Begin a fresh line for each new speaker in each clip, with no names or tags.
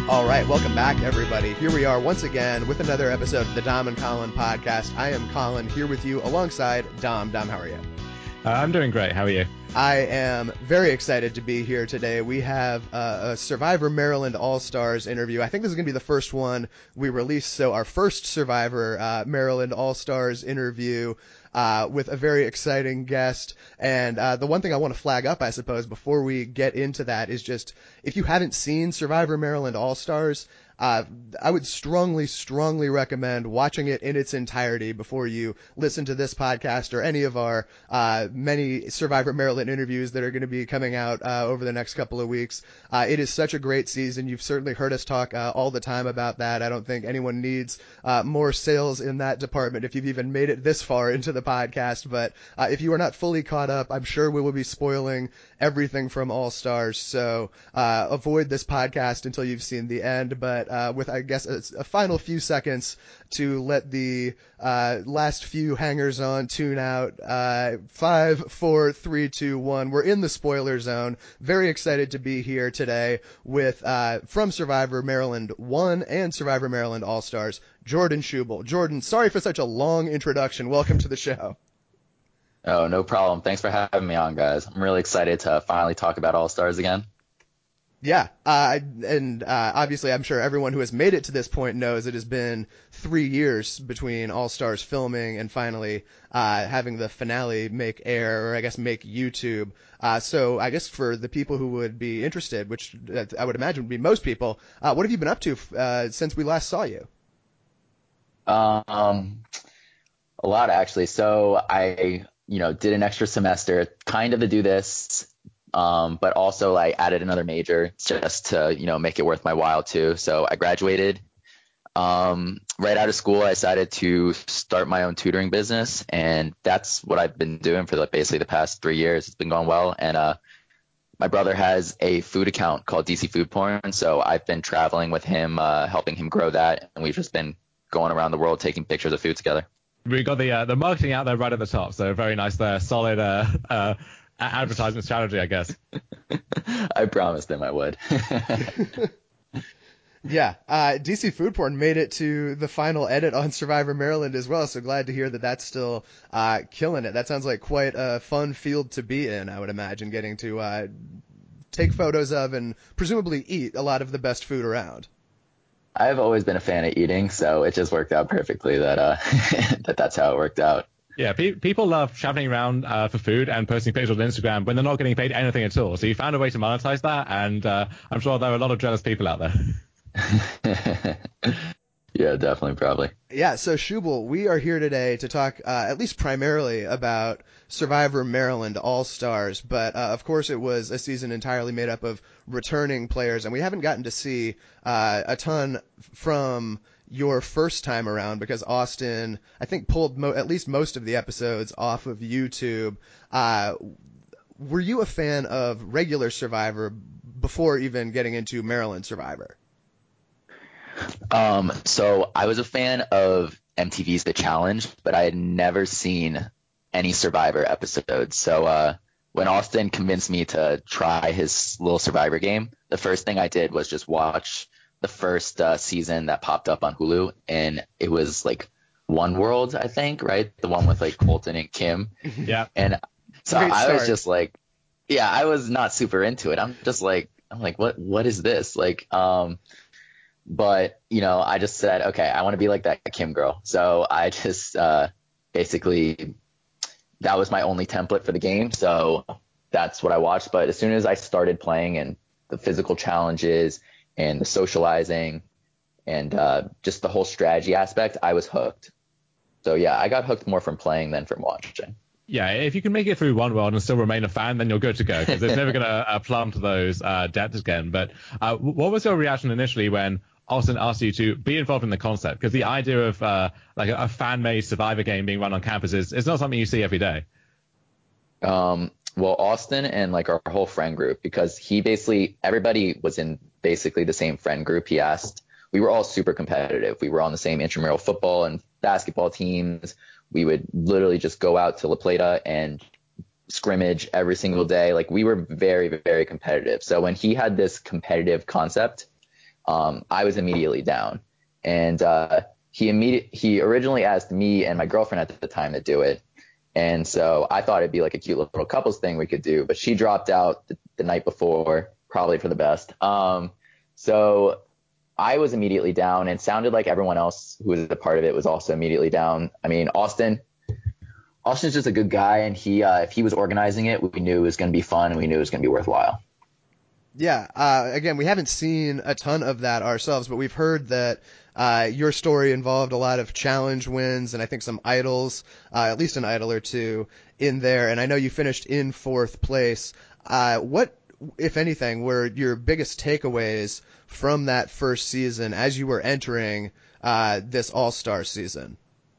All right, welcome back, everybody. Here we are once again with another episode of the Dom and Colin podcast. I am Colin, here with you alongside Dom. Dom, how are you?
I'm doing great. How are you?
I am very excited to be here today. We have a Survivor Maryland All-Stars interview. I think this is going to be the first one we release, so our first Survivor Maryland All-Stars interview with a very exciting guest. And the one thing I want to flag up, I suppose, before we get into that is just, if you haven't seen Survivor Maryland All-Stars, I would strongly recommend watching it in its entirety before you listen to this podcast or any of our many Survivor Maryland interviews that are going to be coming out over the next couple of weeks. It is such a great season. You've certainly heard us talk all the time about that. I don't think anyone needs more sales in that department if you've even made it this far into the podcast. But if you are not fully caught up, I'm sure we will be spoiling everything from All Stars. So avoid this podcast until you've seen the end. But with, I guess, a final few seconds to let the last few hangers on tune out. 5, 4, 3, 2, 1. We're in the spoiler zone. Very excited to be here today with from Survivor Maryland 1 and Survivor Maryland All-Stars, Jordan Schubel. Jordan, sorry for such a long introduction. Welcome to the show.
Oh, no problem. Thanks for having me on, guys. I'm really excited to finally talk about All-Stars again.
Yeah, and obviously I'm sure everyone who has made it to this point knows it has been 3 years between All-Stars filming and finally having the finale make air, or I guess make YouTube. So I guess for the people who would be interested, which I would imagine would be most people, what have you been up to since we last saw you?
A lot, actually. So I, did an extra semester kind of to do this. But also I added another major just to, make it worth my while too. So I graduated, right out of school. I decided to start my own tutoring business, and that's what I've been doing for basically the past 3 years. It's been going well. And, my brother has a food account called DC Food Porn. So I've been traveling with him, helping him grow that. And we've just been going around the world, taking pictures of food together.
We got the marketing out there right at the top. So very nice there. Solid, advertisement strategy, I guess.
I promised him I would.
Yeah, DC Food Porn made it to the final edit on Survivor Maryland as well, so glad to hear that that's still killing it. That sounds like quite a fun field to be in, I would imagine, getting to take photos of and presumably eat a lot of the best food around.
I've always been a fan of eating, so it just worked out perfectly that that's how it worked out.
Yeah, people love traveling around for food and posting pictures on Instagram when they're not getting paid anything at all. So you found a way to monetize that, and I'm sure there are a lot of jealous people out there.
Yeah, definitely, probably.
Yeah, so Schubel, we are here today to talk at least primarily about Survivor Maryland All-Stars, but of course it was a season entirely made up of returning players, and we haven't gotten to see a ton from your first time around because Austin, I think, pulled at least most of the episodes off of YouTube. Were you a fan of regular Survivor before even getting into Maryland Survivor?
So I was a fan of MTV's The Challenge, but I had never seen any Survivor episodes. So when Austin convinced me to try his little Survivor game, the first thing I did was just watch the first season that popped up on Hulu, and it was like One World, I think, right? The one with like Colton and Kim.
Yeah.
And so I was just like, yeah, I was not super into it. I'm like, what is this? Like, but, I just said, okay, I want to be like that Kim girl. So I just basically, that was my only template for the game. So that's what I watched. But as soon as I started playing and the physical challenges and the socializing and just the whole strategy aspect, I was hooked. So, yeah, I got hooked more from playing than from watching.
Yeah, if you can make it through One World and still remain a fan, then you're good to go, because it's never going to plumb to those depths again. But what was your reaction initially when Austin asked you to be involved in the concept? Because the idea of like a fan-made Survivor game being run on campus is not something you see every day.
Well, Austin and like our whole friend group, because everybody was in basically the same friend group. He asked, we were all super competitive. We were on the same intramural football and basketball teams. We would literally just go out to La Plata and scrimmage every single day. Like, we were very, very competitive. So when he had this competitive concept, I was immediately down. And he originally asked me and my girlfriend at the time to do it. And so I thought it'd be like a cute little couples thing we could do, but she dropped out the night before, probably for the best. So I was immediately down, and sounded like everyone else who was a part of it was also immediately down. I mean, Austin's just a good guy, and if he was organizing it, we knew it was going to be fun, and we knew it was going to be worthwhile.
Yeah. Again, we haven't seen a ton of that ourselves, but we've heard that your story involved a lot of challenge wins and I think some idols, at least an idol or two in there. And I know you finished in 4th place. What, if anything, were your biggest takeaways from that first season as you were entering this All-Star season?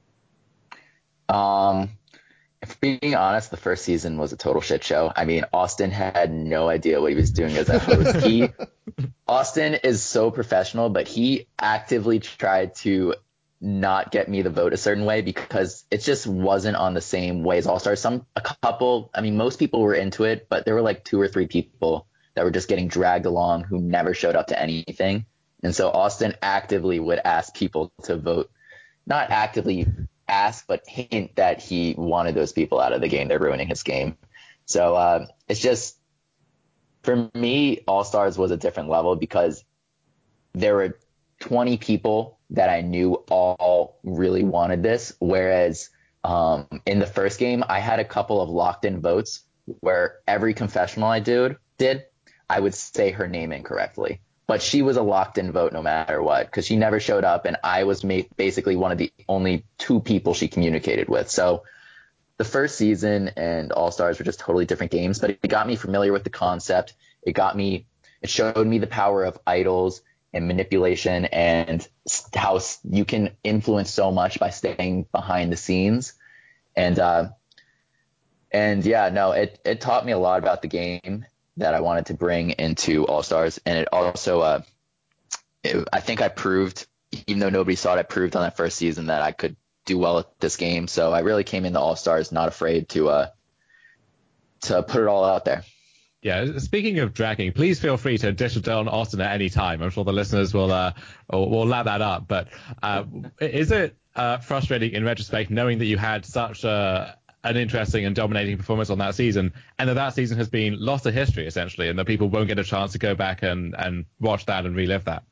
If being honest, the first season was a total shit show. I mean, Austin had no idea what he was doing as a host. Austin is so professional, but he actively tried to not get me to vote a certain way because it just wasn't on the same way as All-Stars. Most people were into it, but there were like 2 or 3 people that were just getting dragged along who never showed up to anything. And so Austin actively would ask people to vote, not actively ask, but hint that he wanted those people out of the game. They're ruining his game. So it's just, for me, All-Stars was a different level because there were 20 people that I knew all really wanted this. Whereas in the first game, I had a couple of locked in votes where every confessional I did, I would say her name incorrectly. But she was a locked-in vote no matter what, because she never showed up, and I was basically one of the only 2 people she communicated with. So the first season and All-Stars were just totally different games, but it got me familiar with the concept. It showed me the power of idols and manipulation and how you can influence so much by staying behind the scenes. And yeah, no, it taught me a lot about the game that I wanted to bring into All-Stars. And it also, I think I proved, even though nobody saw it, I proved on that first season that I could do well at this game. So I really came into All-Stars not afraid to put it all out there.
Yeah, speaking of dragging, please feel free to dish it on Austin at any time. I'm sure the listeners will lap that up. But is it frustrating in retrospect knowing that you had such an interesting and dominating performance on that season, and that season has been lost to history essentially, and that people won't get a chance to go back and watch that and relive that?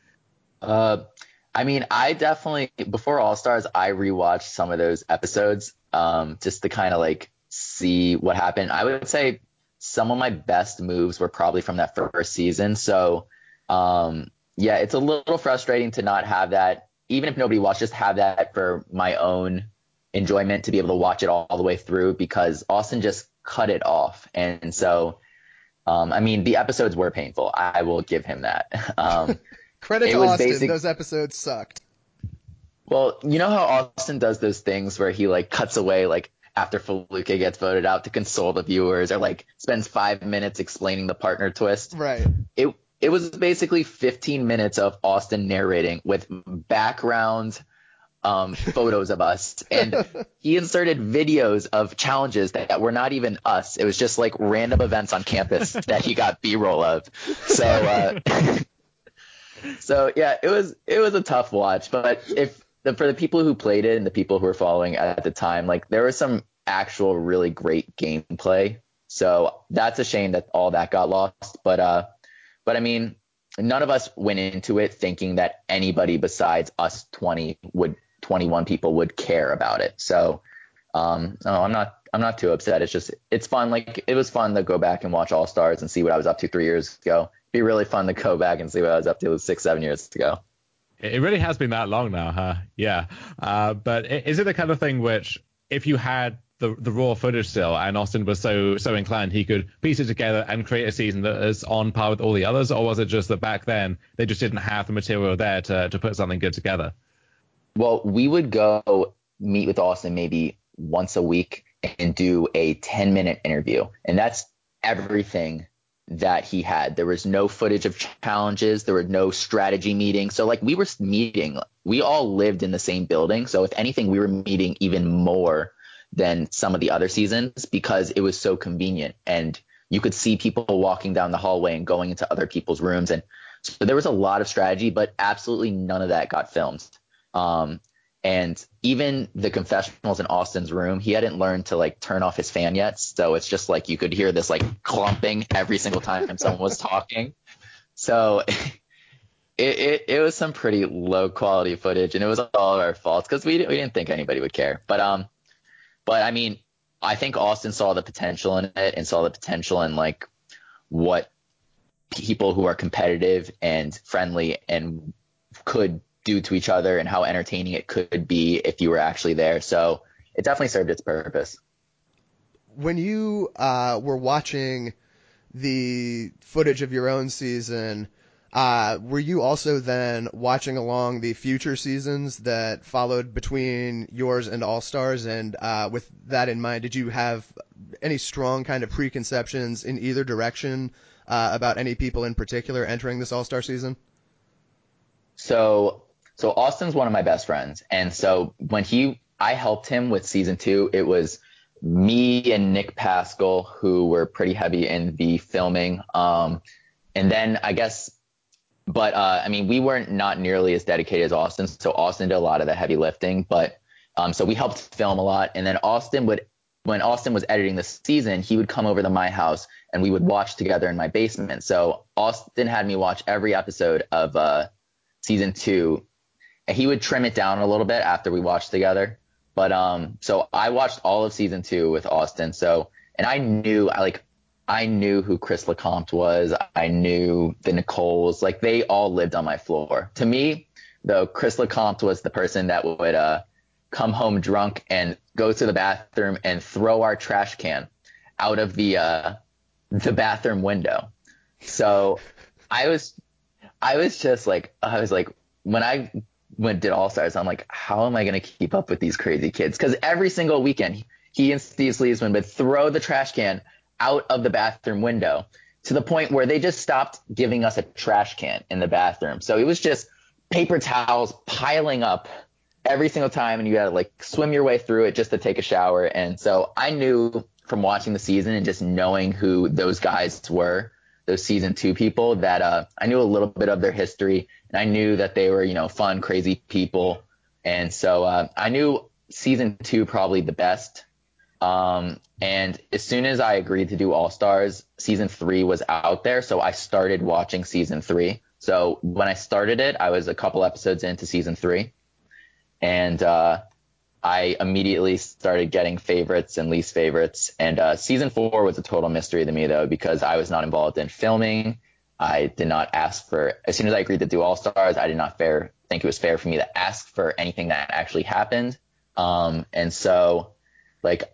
I mean, I definitely, before All-Stars, I rewatched some of those episodes just to kind of like see what happened. I would say some of my best moves were probably from that first season. So yeah, it's a little frustrating to not have that, even if nobody watched, just have that for my own enjoyment, to be able to watch it all the way through, because Austin just cut it off. And so, I mean, the episodes were painful. I will give him that.
Credit to Austin. Those episodes sucked.
Well, you know how Austin does those things where he like cuts away like after Feluke gets voted out to console the viewers, or like spends 5 minutes explaining the partner twist.
Right.
It was basically 15 minutes of Austin narrating with background photos of us, and he inserted videos of challenges that were not even us. It was just like random events on campus that he got B-roll of. So so yeah, it was a tough watch, but for the people who played it and the people who were following at the time, like there was some actual really great gameplay. So that's a shame that all that got lost, but I mean, none of us went into it thinking that anybody besides us 21 people would care about it. So, no, I'm not too upset. It's fun. Like, it was fun to go back and watch All-Stars and see what I was up to 3 years ago. It'd be really fun to go back and see what I was up to 6-7 years ago.
It really has been that long now, huh? Yeah. But is it the kind of thing which, if you had the raw footage still, and Austin was so inclined, he could piece it together and create a season that is on par with all the others? Or was it just that back then they just didn't have the material there to put something good together?
Well, we would go meet with Austin maybe once a week and do a 10-minute interview. And that's everything that he had. There was no footage of challenges. There were no strategy meetings. So like we were meeting, we all lived in the same building. So if anything, we were meeting even more than some of the other seasons because it was so convenient. And you could see people walking down the hallway and going into other people's rooms. And So there was a lot of strategy, but absolutely none of that got filmed. And even the confessionals in Austin's room, he hadn't learned to like turn off his fan yet. So it's just like you could hear this like clumping every single time someone was talking. So it was some pretty low quality footage, and it was all our fault because we didn't think anybody would care. But I mean, I think Austin saw the potential in it and saw the potential in like what people who are competitive and friendly and could do to each other and how entertaining it could be if you were actually there. So it definitely served its purpose.
When you were watching the footage of your own season, were you also then watching along the future seasons that followed between yours and All Stars? And with that in mind, did you have any strong kind of preconceptions in either direction about any people in particular entering this All Star season?
So Austin's one of my best friends. And so when I helped him with season 2, it was me and Nick Pascal, who were pretty heavy in the filming. And then I guess, but I mean, we weren't not nearly as dedicated as Austin. So Austin did a lot of the heavy lifting, but so we helped film a lot. And then when Austin was editing the season, he would come over to my house and we would watch together in my basement. So Austin had me watch every episode of season 2. And he would trim it down a little bit after we watched together. But so I watched all of season 2 with Austin. So, and I knew who Chris LeCompte was. I knew the Nicoles, like they all lived on my floor. To me, though, Chris LeCompte was the person that would come home drunk and go to the bathroom and throw our trash can out of the bathroom window. So I was just like, when I did All Stars, I'm like, how am I going to keep up with these crazy kids? Because every single weekend, he and Steve Sleesman would throw the trash can out of the bathroom window to the point where they just stopped giving us a trash can in the bathroom. So it was just paper towels piling up every single time, and you had to like swim your way through it just to take a shower. And so I knew from watching the season and just knowing who those guys were, those season 2 people, that I knew a little bit of their history, and I knew that they were, fun, crazy people. And so I knew season 2 probably the best. And as soon as I agreed to do All Stars, season 3 was out there. So I started watching season 3. So when I started it, I was a couple episodes into season 3. And I immediately started getting favorites and least favorites. And season 4 was a total mystery to me, though, because I was not involved in filming. I did not ask for, as soon as I agreed to do All Stars, I did not think it was fair for me to ask for anything that actually happened. And so, like,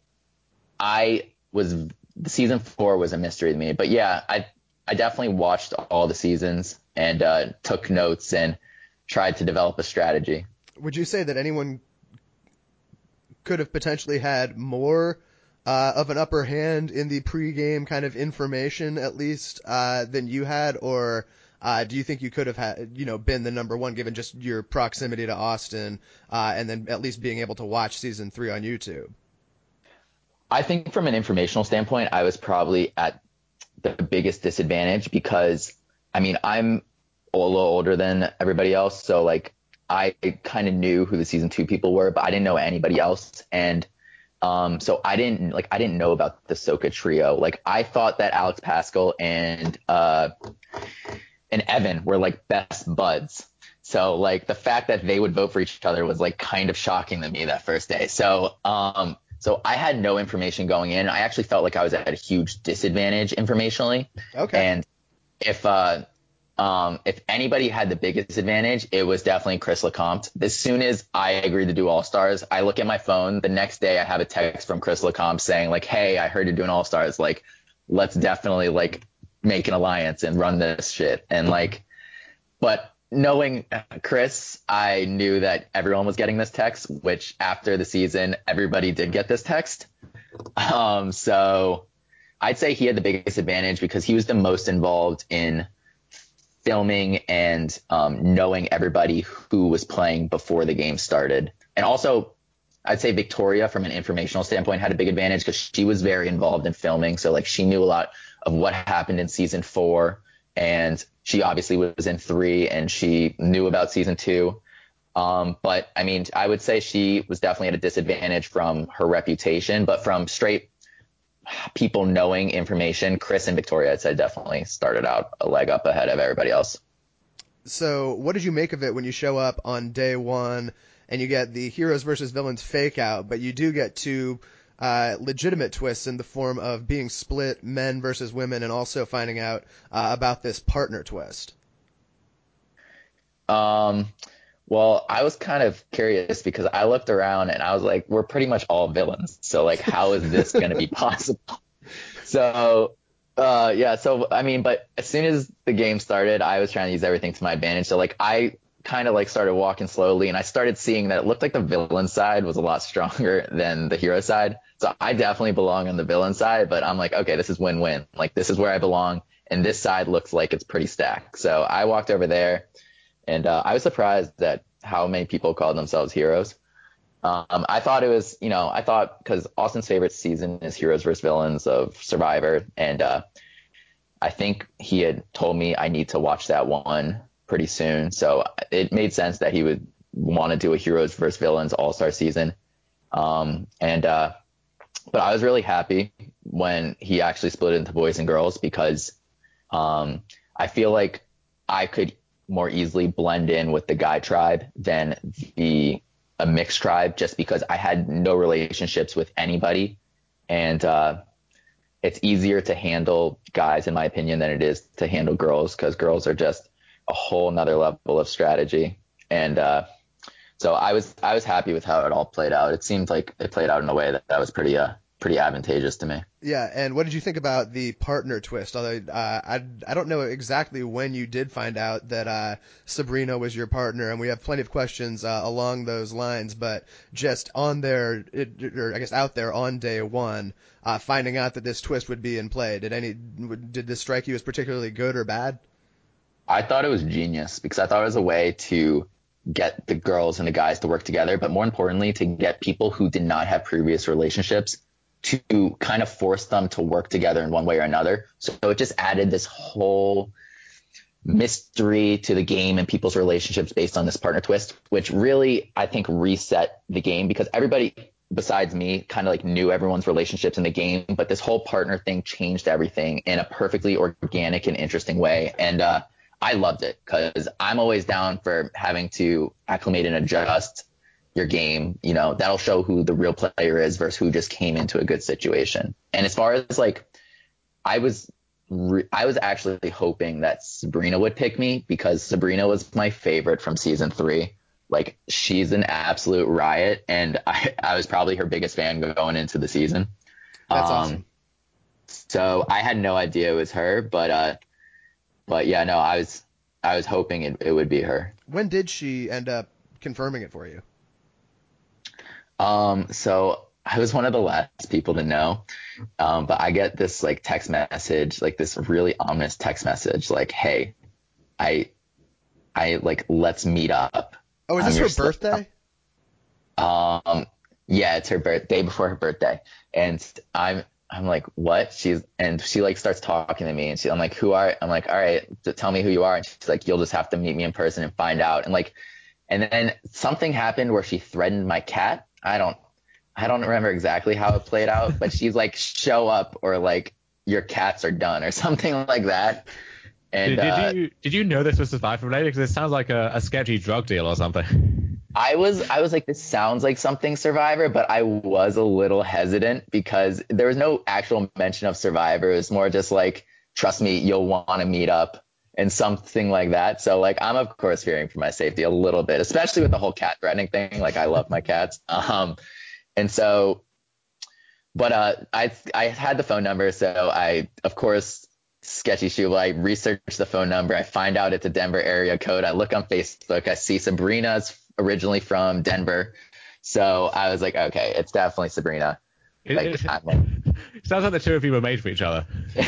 season 4 was a mystery to me. But yeah, I definitely watched all the seasons and took notes and tried to develop a strategy.
Would you say that anyone could have potentially had more of an upper hand in the pregame kind of information, at least, than you had? Or do you think you could have had, been the number one given just your proximity to Austin and then at least being able to watch season 3 on YouTube?
I think from an informational standpoint, I was probably at the biggest disadvantage because, I mean, I'm a little older than everybody else. So, like, I kind of knew who the season 2 people were, but I didn't know anybody else. And so I didn't know about the Soka trio. Like, I thought that Alex Pascal and Evan were like best buds. So, like, the fact that they would vote for each other was like kind of shocking to me that first day. So I had no information going in. I actually felt like I was at a huge disadvantage informationally.
Okay.
And if anybody had the biggest advantage, it was definitely Chris LeCompte. As soon as I agreed to do All Stars, I look at my phone. The next day I have a text from Chris LeCompte saying like, hey, I heard you're doing All Stars. Like, let's definitely like make an alliance and run this shit. And like, but knowing Chris, I knew that everyone was getting this text, which after the season, everybody did get this text. So I'd say he had the biggest advantage because he was the most involved in filming and knowing everybody who was playing before the game started. And also, I'd say Victoria, from an informational standpoint, had a big advantage because she was very involved in filming. So, like, she knew a lot of what happened in season 4 and she obviously was in 3 and she knew about season 2. But I mean, I would say she was definitely at a disadvantage from her reputation, but from straight people knowing information, Chris and Victoria, I'd say, definitely started out a leg up ahead of everybody else.
So what did you make of it when you show up on day 1 and you get the heroes versus villains fake out, but you do get 2 legitimate twists in the form of being split men versus women and also finding out about this partner twist?
Well, I was kind of curious because I looked around and I was like, we're pretty much all villains. So like, how is this going to be possible? So, yeah. So, I mean, but as soon as the game started, I was trying to use everything to my advantage. So like, I kind of like started walking slowly and I started seeing that it looked like the villain side was a lot stronger than the hero side. So I definitely belong on the villain side, but I'm like, okay, this is win-win. Like, this is where I belong. And this side looks like it's pretty stacked. So I walked over there. And I was surprised at how many people called themselves heroes. I thought it was, I thought because Austin's favorite season is Heroes vs. Villains of Survivor. And I think he had told me I need to watch that one pretty soon. So it made sense that he would want to do a Heroes vs. Villains all-star season. But I was really happy when he actually split it into boys and girls because I feel like I could more easily blend in with the guy tribe than a mixed tribe, just because I had no relationships with anybody. And it's easier to handle guys, in my opinion, than it is to handle girls, because girls are just a whole nother level of strategy. And so I was happy with how it all played out. It seemed like it played out in a way that was pretty advantageous to me.
Yeah, and what did you think about the partner twist? Although I don't know exactly when you did find out that Sabrina was your partner, and we have plenty of questions along those lines. But just on there, or I guess out there on day 1, finding out that this twist would be in play, did this strike you as particularly good or bad?
I thought it was genius because I thought it was a way to get the girls and the guys to work together, but more importantly, to get people who did not have previous relationships to kind of force them to work together in one way or another. So it just added this whole mystery to the game and people's relationships based on this partner twist, which really, I think, reset the game because everybody besides me kind of like knew everyone's relationships in the game, but this whole partner thing changed everything in a perfectly organic and interesting way. And I loved it because I'm always down for having to acclimate and adjust your game. That'll show who the real player is versus who just came into a good situation. And as far as like, I was actually hoping that Sabrina would pick me because Sabrina was my favorite from season 3. Like, she's an absolute riot, and I was probably her biggest fan going into the season.
That's awesome.
So I had no idea it was her, but yeah, no, I was hoping it would be her.
When did she end up confirming it for you?
So I was one of the last people to know, but I get this like text message, like this really ominous text message, like, "Hey, I like, let's meet up."
Oh, is this her birthday?
Yeah, it's her birthday, before her birthday, and I'm like, what? She like starts talking to me, and I'm like, I'm like, all right, tell me who you are, and she's like, you'll just have to meet me in person and find out, and then something happened where she threatened my cat. I don't remember exactly how it played out, but she's like, show up or like your cats are done or something like that. And
did you know this was Survivor related? Because it sounds like a sketchy drug deal or something.
I was like, this sounds like something Survivor, but I was a little hesitant because there was no actual mention of Survivor. It was more just like, trust me, you'll want to meet up and something like that. So like, I'm of course fearing for my safety a little bit, especially with the whole cat threatening thing. Like, I love my cats. And so, but I had the phone number, so I, of course, sketchy shoe. I research the phone number. I find out it's a Denver area code. I look on Facebook. I see Sabrina's originally from Denver. So I was like, okay, it's definitely Sabrina.
It sounds like the two of you were made for each other.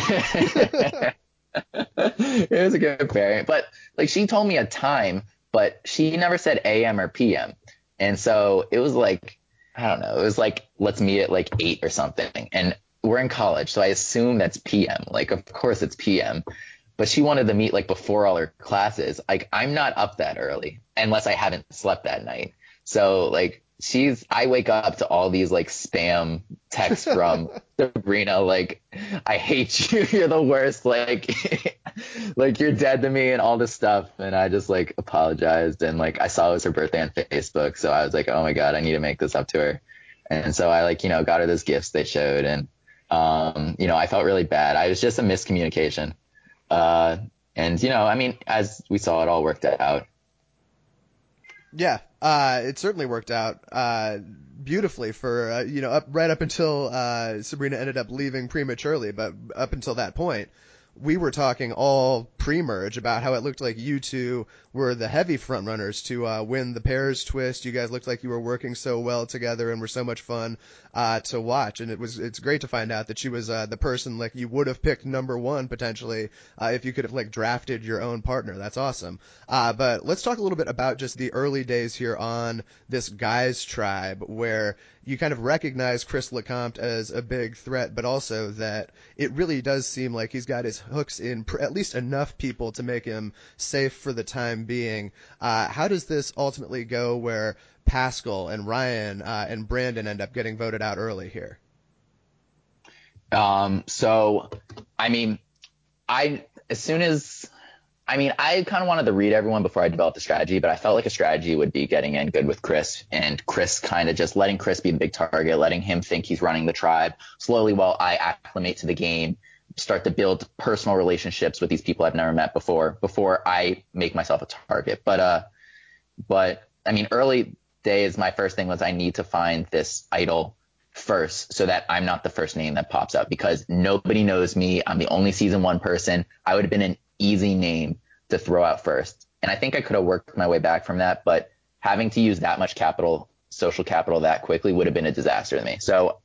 It was a good pairing. But like, she told me a time, but she never said AM or PM. And so it was like, I don't know. It was like, let's meet at like 8 or something. And we're in college, so I assume that's PM. Like, of course it's PM. but she wanted to meet like before all her classes. Like I'm not up that early unless I haven't slept that night. So like I wake up to all these like spam texts from Sabrina, like, I hate you, you're the worst, like, like you're dead to me and all this stuff. And I just like apologized, and like I saw it was her birthday on Facebook. So I was like, oh my God, I need to make this up to her. And so I like, got her those gifts they showed, and, I felt really bad. I was just a miscommunication. And, I mean, as we saw, it all worked out.
Yeah, it certainly worked out beautifully for right up until Sabrina ended up leaving prematurely. But up until that point, we were talking all pre-merge about how it looked like you two were the heavy front runners to win the pairs twist. You guys looked like you were working so well together and were so much fun to watch. And it's great to find out that she was the person like you would have picked number one potentially if you could have like drafted your own partner. That's awesome. But let's talk a little bit about just the early days here on this guys tribe, where you kind of recognize Chris LeCompte as a big threat, but also that it really does seem like he's got his hooks in at least enough people to make him safe for the time being. How does this ultimately go where Pascal and Ryan and Brandon end up getting voted out early here?
So, I mean, I kind of wanted to read everyone before I developed the strategy, but I felt like a strategy would be getting in good with Chris, and Chris kind of just letting Chris be the big target, letting him think he's running the tribe slowly while I acclimate to the game, start to build personal relationships with these people I've never met before I make myself a target. But I mean, early days, my first thing was I need to find this idol first so that I'm not the first name that pops up, because nobody knows me. I'm the only season 1 person. I would have been an easy name to throw out first. And I think I could have worked my way back from that, but having to use that much capital, social capital, that quickly would have been a disaster to me. So,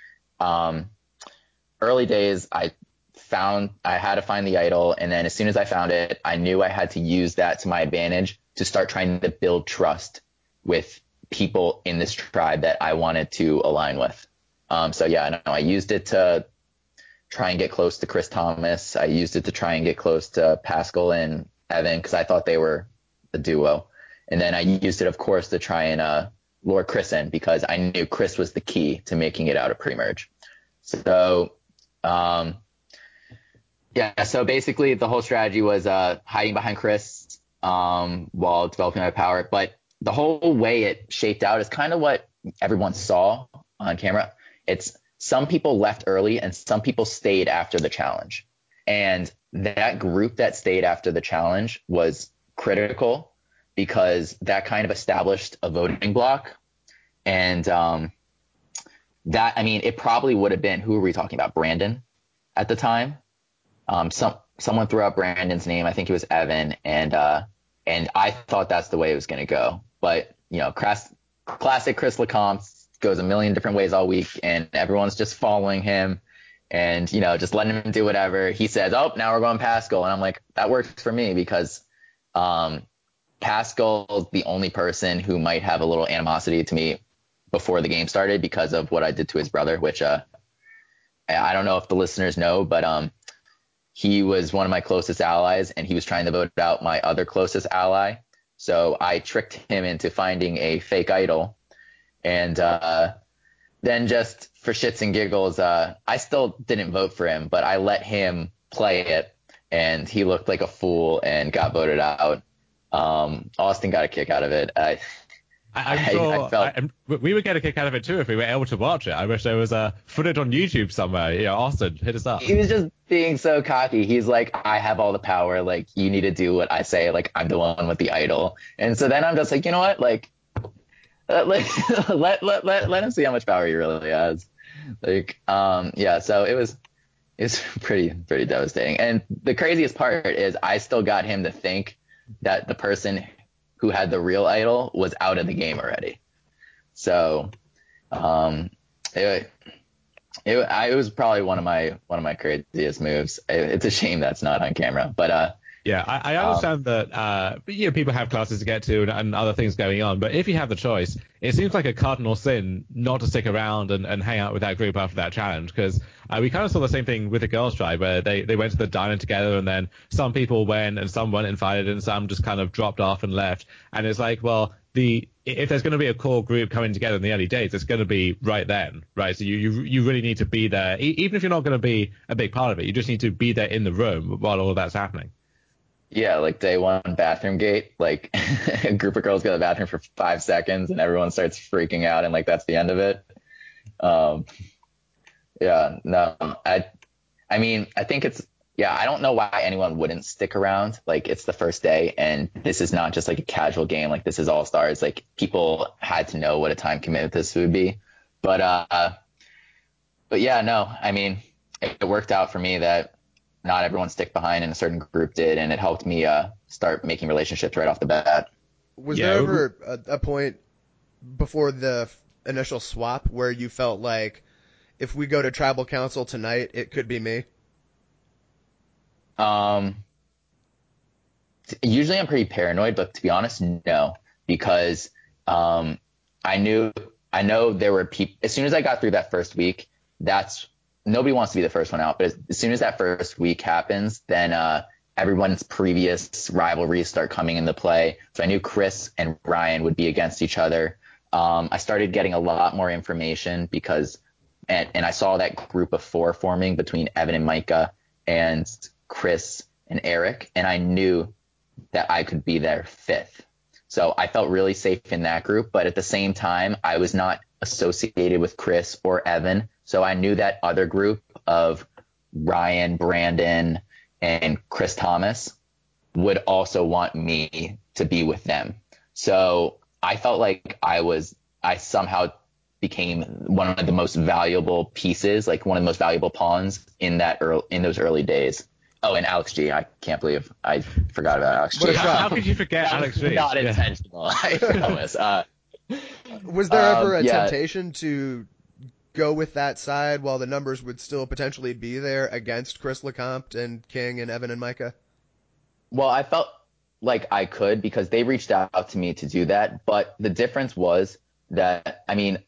early days, I had to find the idol. And then as soon as I found it, I knew I had to use that to my advantage to start trying to build trust with people in this tribe that I wanted to align with. So yeah, I used it to try and get close to Chris Thomas. I used it to try and get close to Pascal and Evan, because I thought they were a duo. And then I used it, of course, to try and lure Chris in, because I knew Chris was the key to making it out of pre-merge. So, so basically the whole strategy was hiding behind Chris while developing my power. But the whole way it shaped out is kind of what everyone saw on camera. It's some people left early and some people stayed after the challenge. And that group that stayed after the challenge was critical, because that kind of established a voting block. And it probably would have been, who were we talking about? Brandon at the time. Someone threw out Brandon's name. I think it was Evan. And I thought that's the way it was going to go. But, classic Chris LeCompte goes a million different ways all week, and everyone's just following him and, just letting him do whatever. He says, oh, now we're going Pascal. And I'm like, that works for me, because Pascal's the only person who might have a little animosity to me before the game started because of what I did to his brother, which I don't know if the listeners know, but he was one of my closest allies, and he was trying to vote out my other closest ally. So I tricked him into finding a fake idol. And then just for shits and giggles, I still didn't vote for him, but I let him play it, and he looked like a fool and got voted out. Austin got a kick out of it.
We would get a kick out of it too if we were able to watch it. I wish there was footage on YouTube somewhere. Yeah, Austin, hit us up.
He was just being so cocky. He's like, I have all the power. Like, you need to do what I say. Like, I'm the one with the idol. And so then I'm just like, you know what? Like, let him see how much power he really has. Like, so it's pretty devastating. And the craziest part is I still got him to think that the person who had the real idol was out of the game already. So, it was probably one of my craziest moves. It's a shame that's not on camera, but
Yeah, I understand that people have classes to get to and other things going on, but if you have the choice, it seems like a cardinal sin not to stick around and hang out with that group after that challenge, because we kind of saw the same thing with the girls' tribe, where they went to the diner together, and then some people went and some weren't invited and some just kind of dropped off and left. And it's like, well, if there's going to be a core group coming together in the early days, it's going to be right then, right? So you really need to be there, even if you're not going to be a big part of it. You just need to be there in the room while all of that's happening.
Yeah, like day one bathroom gate, like a group of girls go to the bathroom for 5 seconds and everyone starts freaking out and like that's the end of it. Yeah, no, I mean, I think I don't know why anyone wouldn't stick around. Like it's the first day and this is not just like a casual game. Like this is All Stars. Like people had to know what a time commitment this would be. But yeah, no, I mean, it worked out for me that not everyone stick behind and a certain group did, and it helped me start making relationships right off the bat.
Was there ever a point before the initial swap where you felt like, if we go to tribal council tonight, it could be me?
Usually I'm pretty paranoid, but to be honest, no, because I know there were people. As soon as I got through that first week, nobody wants to be the first one out, but as soon as that first week happens, then everyone's previous rivalries start coming into play. So I knew Chris and Ryan would be against each other. I started getting a lot more information because, and I saw that group of 4 forming between Evan and Micah and Chris and Eric, and I knew that I could be their 5th. So I felt really safe in that group, but at the same time, I was not associated with Chris or Evan. So I knew that other group of Ryan, Brandon, and Chris Thomas would also want me to be with them. So I felt like I somehow became one of the most valuable pieces, like one of the most valuable pawns in those early days. Oh, and Alex G. I can't believe I forgot about Alex G.
How could you forget Alex G?
Not intentional, I promise.
Was there ever a temptation to go with that side while the numbers would still potentially be there against Chris LeCompte and King and Evan and Micah?
Well, I felt like I could because they reached out to me to do that. But the difference was that, I mean,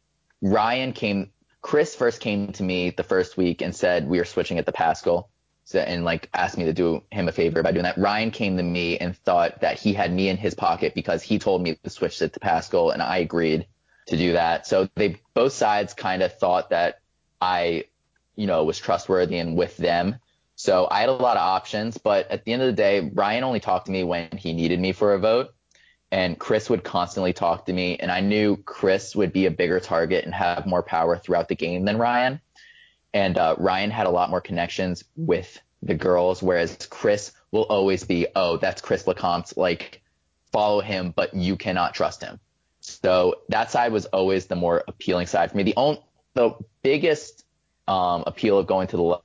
Chris first came to me the first week and said we are switching it to Pascal. And like asked me to do him a favor by doing that. Ryan came to me and thought that he had me in his pocket because he told me to switch it to Pascal, and I agreed to do that. So both sides kind of thought that I, was trustworthy and with them. So I had a lot of options, but at the end of the day, Ryan only talked to me when he needed me for a vote, and Chris would constantly talk to me, and I knew Chris would be a bigger target and have more power throughout the game than Ryan. And Ryan had a lot more connections with the girls, whereas Chris will always be, oh, that's Chris LeCompte, like follow him, but you cannot trust him. So that side was always the more appealing side for me. The biggest appeal of going to the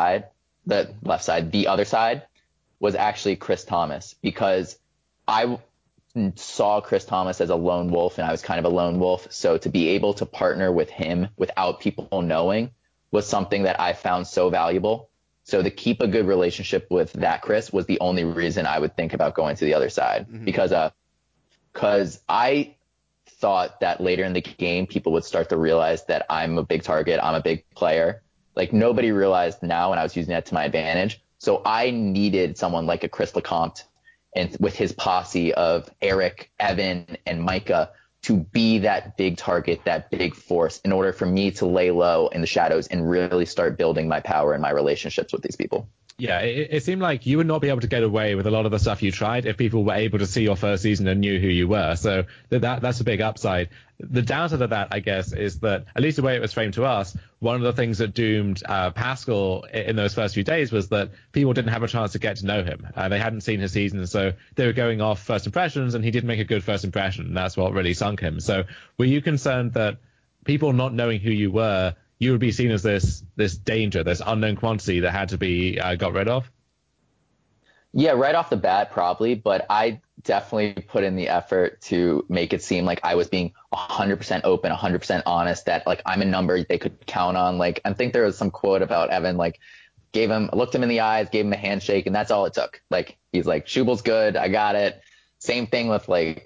other side was actually Chris Thomas, because I saw Chris Thomas as a lone wolf and I was kind of a lone wolf. So to be able to partner with him without people knowing was something that I found so valuable. So to keep a good relationship with that Chris was the only reason I would think about going to the other side. Mm-hmm. Because I thought that later in the game, people would start to realize that I'm a big target. I'm a big player. Like nobody realized now, and I was using that to my advantage. So I needed someone like a Chris LeCompte and with his posse of Eric, Evan, and Micah to be that big target, that big force in order for me to lay low in the shadows and really start building my power and my relationships with these people.
Yeah, it seemed like you would not be able to get away with a lot of the stuff you tried if people were able to see your first season and knew who you were. So that's a big upside. The downside of that, I guess, is that, at least the way it was framed to us, one of the things that doomed Pascal in those first few days was that people didn't have a chance to get to know him. They hadn't seen his season, so they were going off first impressions, and he didn't make a good first impression. And that's what really sunk him. So were you concerned that people not knowing who you were, you would be seen as this danger, this unknown quantity that had to be got rid of?
Yeah, right off the bat, probably. But I definitely put in the effort to make it seem like I was being 100% open, 100% honest, that like I'm a number they could count on. Like I think there was some quote about Evan, like looked him in the eyes, gave him a handshake, and that's all it took. Like, he's like, Schubal's good, I got it. Same thing with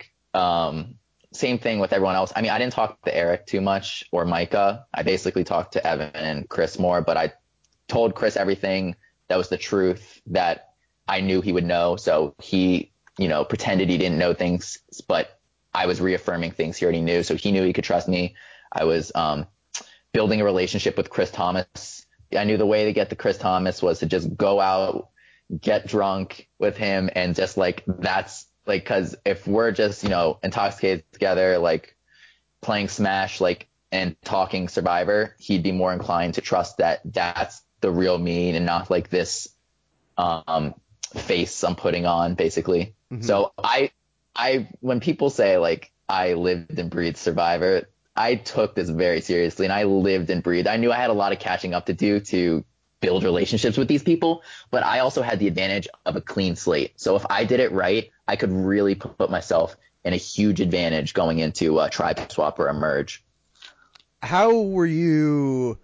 everyone else. I mean, I didn't talk to Eric too much or Micah. I basically talked to Evan and Chris more, but I told Chris everything that was the truth that I knew he would know. So he, pretended he didn't know things, but I was reaffirming things he already knew. So he knew he could trust me. I was building a relationship with Chris Thomas. I knew the way to get to Chris Thomas was to just go out, get drunk with him, and just like, that's like, because if we're just, intoxicated together, like playing Smash, like, and talking Survivor, he'd be more inclined to trust that that's the real me and not like this face I'm putting on, basically. Mm-hmm. So when people say like I lived and breathed Survivor, I took this very seriously, and I lived and breathed. I knew I had a lot of catching up to do to build relationships with these people, but I also had the advantage of a clean slate. So if I did it right, I could really put myself in a huge advantage going into a tribe swap or a merge.
How were you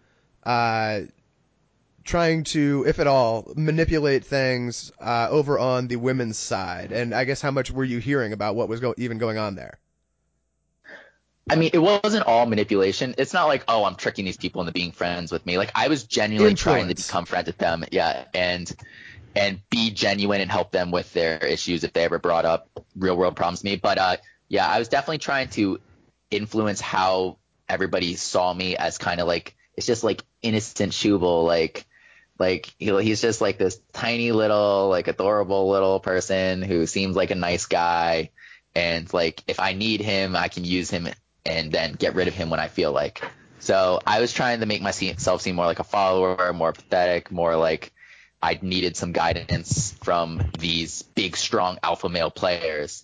trying to, if at all, manipulate things over on the women's side? And I guess how much were you hearing about what was even going on there?
I mean, it wasn't all manipulation. It's not like, oh, I'm tricking these people into being friends with me. Like, I was genuinely trying to become friends with them. Yeah. And be genuine and help them with their issues if they ever brought up real world problems to me. But yeah, I was definitely trying to influence how everybody saw me as kind of like, it's just like innocent Schubel. Like he's just like this tiny little, like adorable little person who seems like a nice guy. And like, if I need him, I can use him and then get rid of him when I feel like. So I was trying to make myself seem more like a follower, more pathetic, more like I needed some guidance from these big, strong alpha male players,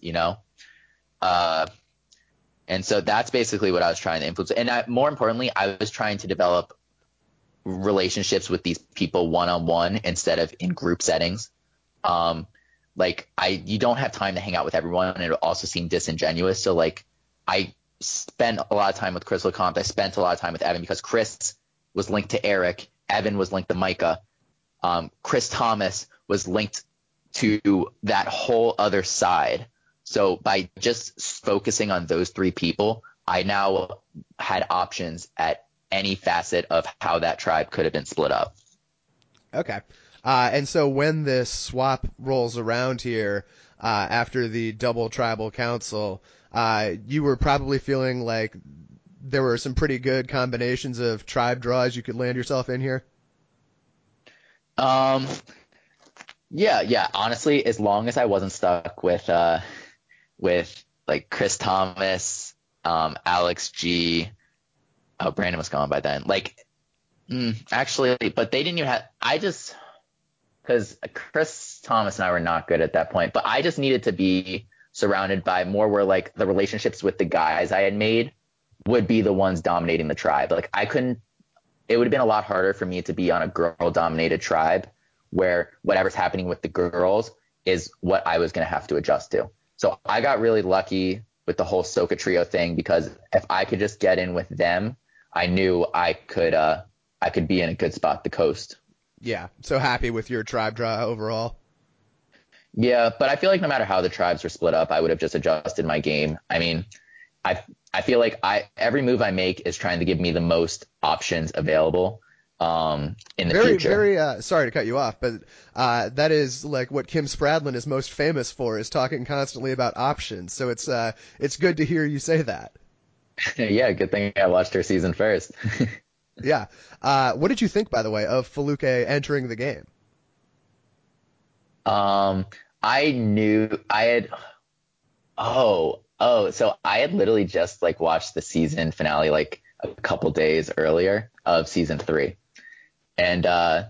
and so that's basically what I was trying to influence. And more importantly, I was trying to develop relationships with these people one-on-one instead of in group settings. You don't have time to hang out with everyone, and it also seemed disingenuous. So like, I spent a lot of time with Chris LeCompte. I spent a lot of time with Evan because Chris was linked to Eric. Evan was linked to Micah. Chris Thomas was linked to that whole other side. So by just focusing on those three people, I now had options at any facet of how that tribe could have been split up.
Okay. And so when this swap rolls around here, after the double tribal council, you were probably feeling like there were some pretty good combinations of tribe draws you could land yourself in here.
Yeah. Honestly, as long as I wasn't stuck with like Chris Thomas, Alex G. Oh, Brandon was gone by then. Actually, but they didn't even have. Because Chris Thomas and I were not good at that point, but I just needed to be surrounded by more where like the relationships with the guys I had made would be the ones dominating the tribe. Like it would have been a lot harder for me to be on a girl dominated tribe where whatever's happening with the girls is what I was going to have to adjust to. So I got really lucky with the whole Soka trio thing because if I could just get in with them, I knew I could be in a good spot to coast.
Yeah, so happy with your tribe draw overall.
Yeah, but I feel like no matter how the tribes were split up, I would have just adjusted my game. I mean, I feel like every move I make is trying to give me the most options available in the future.
Very sorry to cut you off, but that is like what Kim Spradlin is most famous for, is talking constantly about options. So it's good to hear you say that.
Yeah, good thing I watched her season first.
Yeah. What did you think, by the way, of Feluke entering the game?
I knew I had. So I had literally just like watched the season finale like a couple days earlier of season 3, and I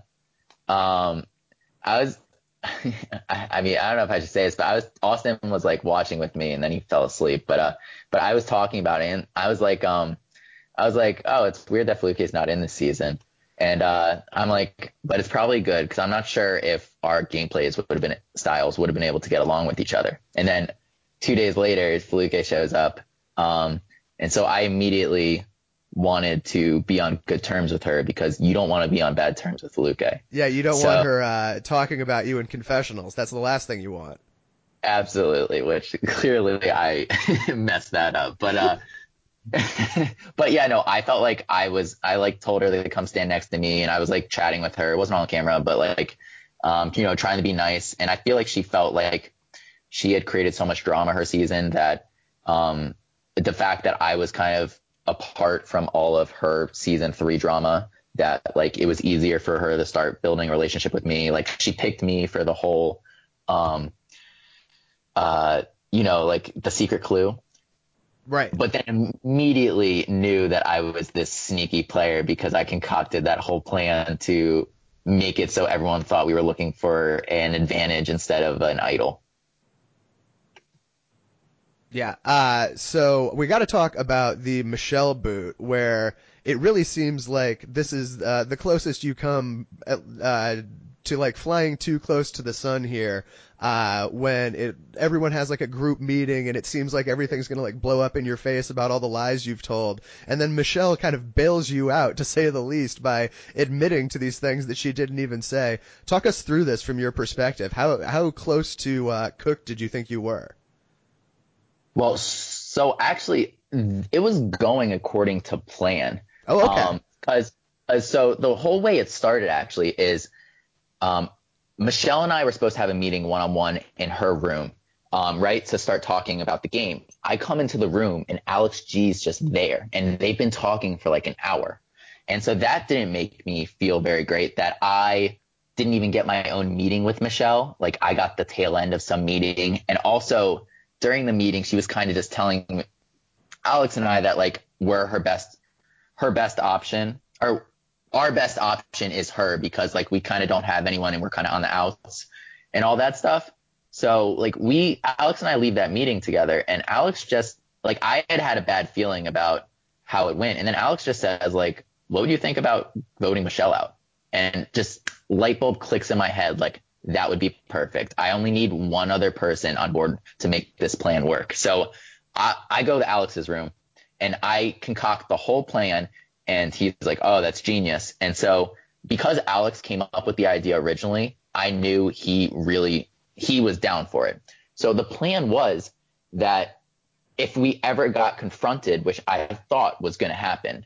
was. I mean, I don't know if I should say this, but Austin was like watching with me, and then he fell asleep. But I was talking about it, and I was like, oh, it's weird that Feluke is not in this season. And I'm like, but it's probably good because I'm not sure if our styles would have been able to get along with each other. And then 2 days later, Feluke shows up. And so I immediately wanted to be on good terms with her because you don't want to be on bad terms with Feluke.
Yeah, you don't want her talking about you in confessionals. That's the last thing you want.
Absolutely, which clearly I messed that up. But but yeah, no, I felt like I like told her to come stand next to me, and I was like chatting with her. It wasn't on camera, but like trying to be nice. And I feel like she felt like she had created so much drama her season that the fact that I was kind of apart from all of her season 3 drama, that like it was easier for her to start building a relationship with me. Like she picked me for the whole like the secret clue.
Right.
But then immediately knew that I was this sneaky player because I concocted that whole plan to make it so everyone thought we were looking for an advantage instead of an idol.
Yeah. So we got to talk about the Michelle boot, where it really seems like this is the closest you come to like flying too close to the sun here. When everyone has like a group meeting and it seems like everything's gonna like blow up in your face about all the lies you've told, and then Michelle kind of bails you out, to say the least, by admitting to these things that she didn't even say. Talk us through this from your perspective. How close to cooked did you think you were?
Well, so actually, it was going according to plan.
Oh, okay.
Because so the whole way it started actually is Michelle and I were supposed to have a meeting one-on-one in her room, right, to start talking about the game. I come into the room and Alex G's just there, and they've been talking for like an hour. And so that didn't make me feel very great that I didn't even get my own meeting with Michelle. Like I got the tail end of some meeting, and also during the meeting, she was kind of just telling Alex and I that like we're her best option, or our best option is her, because like we kind of don't have anyone and we're kind of on the outs and all that stuff. So like Alex and I leave that meeting together, and Alex just like, I had a bad feeling about how it went. And then Alex just says like, what would you think about voting Michelle out? And just light bulb clicks in my head. Like, that would be perfect. I only need one other person on board to make this plan work. So I go to Alex's room and I concoct the whole plan, and he's like, oh, that's genius. And so because Alex came up with the idea originally, I knew he was down for it. So the plan was that if we ever got confronted, which I thought was going to happen,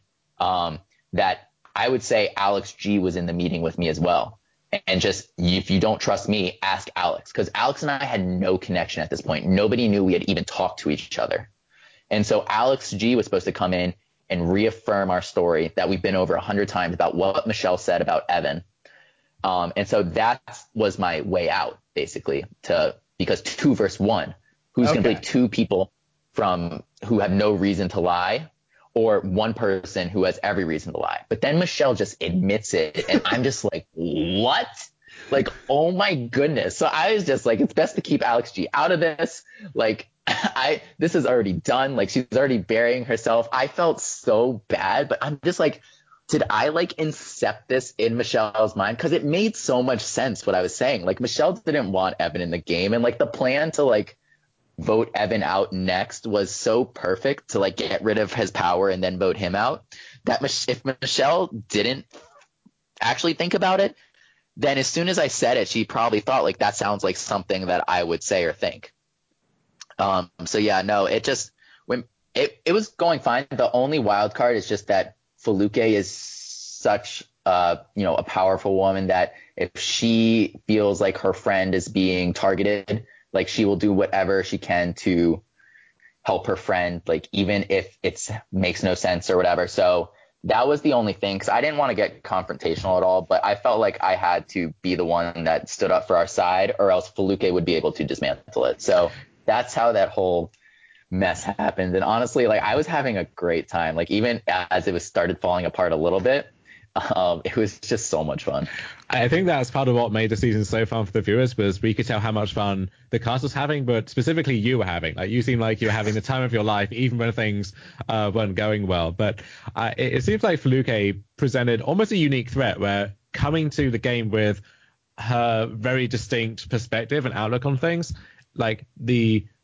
that I would say Alex G was in the meeting with me as well. And just, if you don't trust me, ask Alex. Because Alex and I had no connection at this point. Nobody knew we had even talked to each other. And so Alex G was supposed to come in and reaffirm our story that we've been over 100 times about what Michelle said about Evan. And so that was my way out, basically, because 2 versus 1, who's going to believe 2 people who have no reason to lie, or 1 person who has every reason to lie. But then Michelle just admits it, and I'm just like, what? Like, oh my goodness. So I was just like, it's best to keep Alex G out of this. Like, this is already done. Like, she's already burying herself. I felt so bad, but I'm just like, did I like incept this in Michelle's mind? Because it made so much sense what I was saying. Like, Michelle didn't want Evan in the game, and like the plan to like vote Evan out next was so perfect to like get rid of his power and then vote him out, that if Michelle didn't actually think about it, then as soon as I said it, she probably thought like, that sounds like something that I would say or think. So yeah, no, it just, when it was going fine. The only wild card is just that Feluke is such a powerful woman that if she feels like her friend is being targeted, like she will do whatever she can to help her friend, like even if it makes no sense or whatever. So that was the only thing, because I didn't want to get confrontational at all, but I felt like I had to be the one that stood up for our side, or else Feluke would be able to dismantle it. So that's how that whole mess happened. And honestly, like I was having a great time, like even as it was started falling apart a little bit. It was just so much fun.
I think that's part of what made the season so fun for the viewers, was we could tell how much fun the cast was having, but specifically you were having. Like, you seemed like you were having the time of your life, even when things weren't going well. But it seems like Feluke presented almost a unique threat, where coming to the game with her very distinct perspective and outlook on things, like the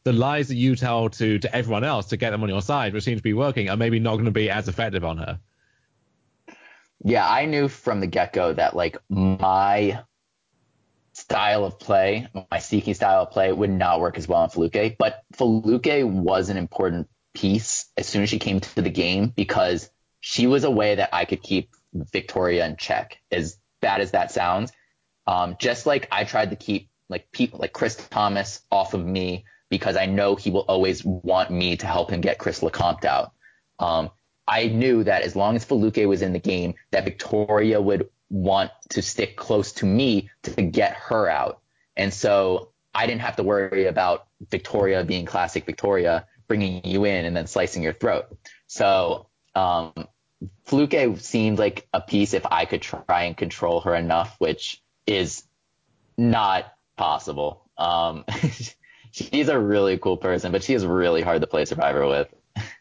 the lies that you tell to everyone else to get them on your side, which seems to be working, are maybe not going to be as effective on her.
Yeah, I knew from the get-go that like my style of play, my sneaky style of play would not work as well on Feluke. But Feluke was an important piece as soon as she came to the game because she was a way that I could keep Victoria in check, as bad as that sounds. Just like I tried to keep like people like Chris Thomas off of me because I know he will always want me to help him get Chris Lecomte out. I knew that as long as Feluke was in the game, that Victoria would want to stick close to me to get her out. And so I didn't have to worry about Victoria being classic Victoria, bringing you in and then slicing your throat. So Feluke seemed like a piece if I could try and control her enough, which is not possible. She's a really cool person, but she is really hard to play Survivor with.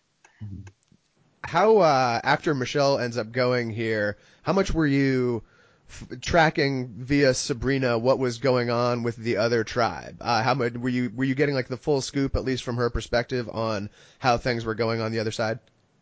How after Michelle ends up going here, how much were you tracking via Sabrina what was going on with the other tribe? How much were you getting like the full scoop, at least from her perspective, on how things were going on the other side?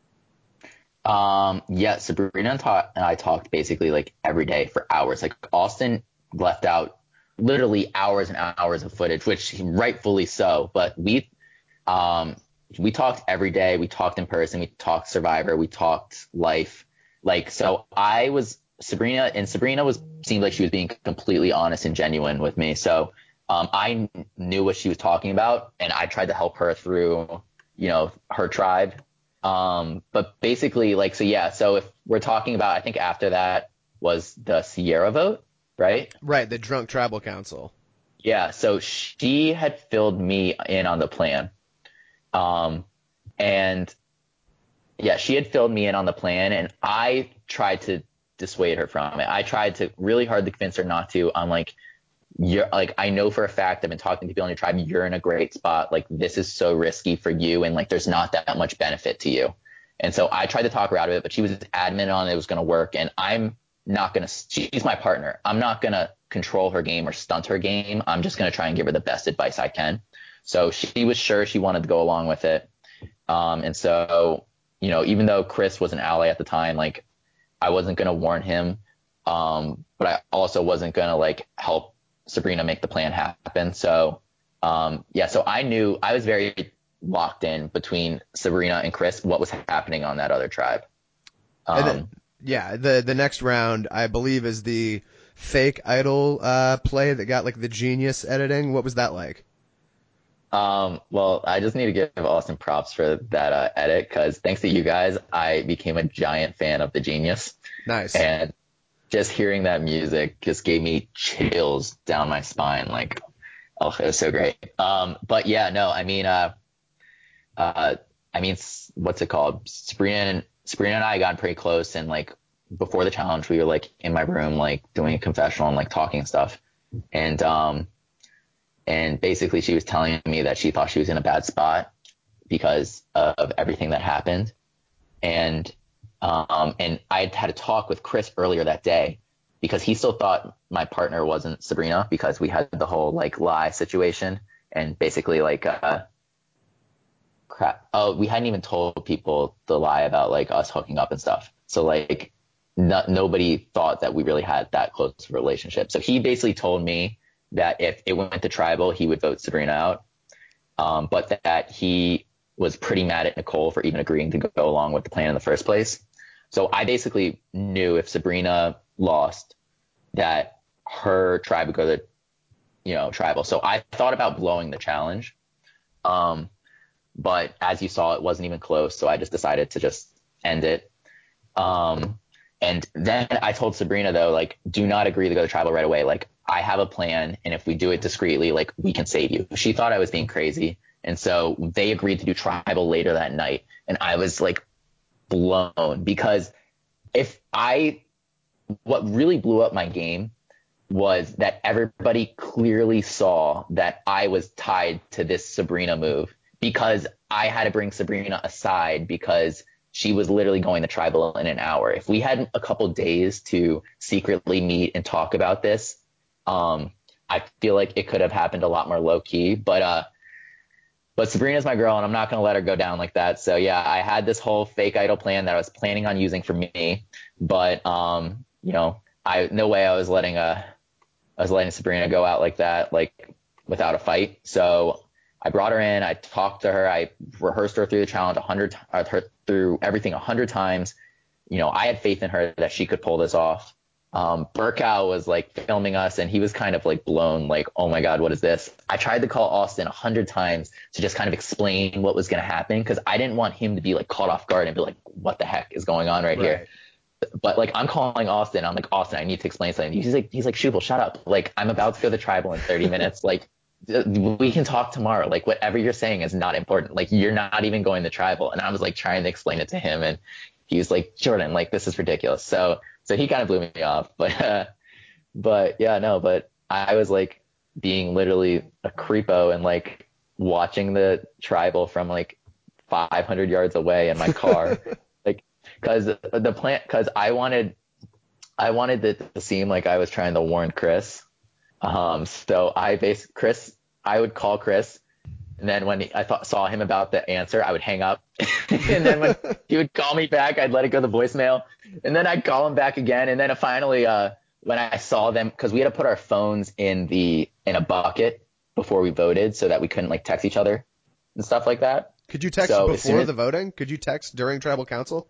Yeah, Sabrina and I talked basically like every day for hours. Like Austin left out literally hours and hours of footage, which rightfully so. But we talked every day. We talked in person. We talked Survivor. We talked life. Like, so Sabrina seemed like she was being completely honest and genuine with me. So, I knew what she was talking about and I tried to help her through, her tribe. But basically like, so yeah, so if we're talking about, I think after that was the Sierra vote, right?
Right. The drunk tribal council.
Yeah. So she had filled me in on the plan. And yeah, she had filled me in on the plan and I tried to dissuade her from it. I tried to really hard to convince her not to. I'm like, I know for a fact, I've been talking to people on your tribe, you're in a great spot. Like, this is so risky for you. And like, there's not that much benefit to you. And so I tried to talk her out of it, but she was adamant on it was going to work. And I'm not going to, she's my partner. I'm not going to control her game or stunt her game. I'm just going to try and give her the best advice I can. So she was sure she wanted to go along with it. And so, even though Chris was an ally at the time, like I wasn't going to warn him. But I also wasn't going to like help Sabrina make the plan happen. So, so I knew I was very locked in between Sabrina and Chris, what was happening on that other tribe.
And then, the next round, I believe, is the fake idol play that got like the genius editing. What was that like?
Well, I just need to give Austin props for that edit because thanks to you guys, I became a giant fan of the Genius.
Nice.
And just hearing that music just gave me chills down my spine. Like, oh, it was so great. But yeah, no, what's it called? Sabrina and I got pretty close, and like before the challenge, we were like in my room, like doing a confessional and like talking and stuff. And basically she was telling me that she thought she was in a bad spot because of everything that happened. And I had a talk with Chris earlier that day because he still thought my partner wasn't Sabrina because we had the whole like lie situation and basically like, crap. Oh, we hadn't even told people the lie about like us hooking up and stuff. So like nobody thought that we really had that close of a relationship. So he basically told me that if it went to tribal, he would vote Sabrina out. But that he was pretty mad at Nicole for even agreeing to go along with the plan in the first place. So I basically knew if Sabrina lost that her tribe would go to, tribal. So I thought about blowing the challenge. But as you saw, it wasn't even close. So I just decided to just end it. And then I told Sabrina though, like, do not agree to go to tribal right away. Like, I have a plan. And if we do it discreetly, like we can save you. She thought I was being crazy. And so they agreed to do tribal later that night. And I was like blown because what really blew up my game was that everybody clearly saw that I was tied to this Sabrina move because I had to bring Sabrina aside because she was literally going to tribal in an hour. If we had a couple days to secretly meet and talk about this, I feel like it could have happened a lot more low key, but But Sabrina's my girl, and I'm not going to let her go down like that. So yeah, I had this whole fake idol plan that I was planning on using for me, but you know, no way I was letting Sabrina go out like that, like without a fight. So I brought her in, I talked to her, I rehearsed her through the challenge through everything 100 times. You know, I had faith in her that she could pull this off. Burkow was like filming us, and he was kind of like blown, like, oh my God, what is this? I tried to call Austin 100 times to just kind of explain what was going to happen, because I didn't want him to be like caught off guard and be like, what the heck is going on right here? But like, I'm calling Austin. I'm like, Austin, I need to explain something. He's like, Shubal, shut up. Like, I'm about to go to the tribal in 30 minutes. Like, we can talk tomorrow. Like, whatever you're saying is not important. Like, you're not even going to tribal. And I was like trying to explain it to him, and he was like, Jordan, like, this is ridiculous. So he kind of blew me off, but yeah, no, but I was like being literally a creepo and like watching the tribal from like 500 yards away in my car, like, cause I wanted it to seem like I was trying to warn Chris. So I would call Chris, and then when saw him about the answer, I would hang up. And then when he would call me back, I'd let it go to voicemail. And then I'd call him back again. And then finally, when I saw them, because we had to put our phones in a bucket before we voted so that we couldn't like text each other and stuff like that.
Could you text before the voting? Could you text during tribal council?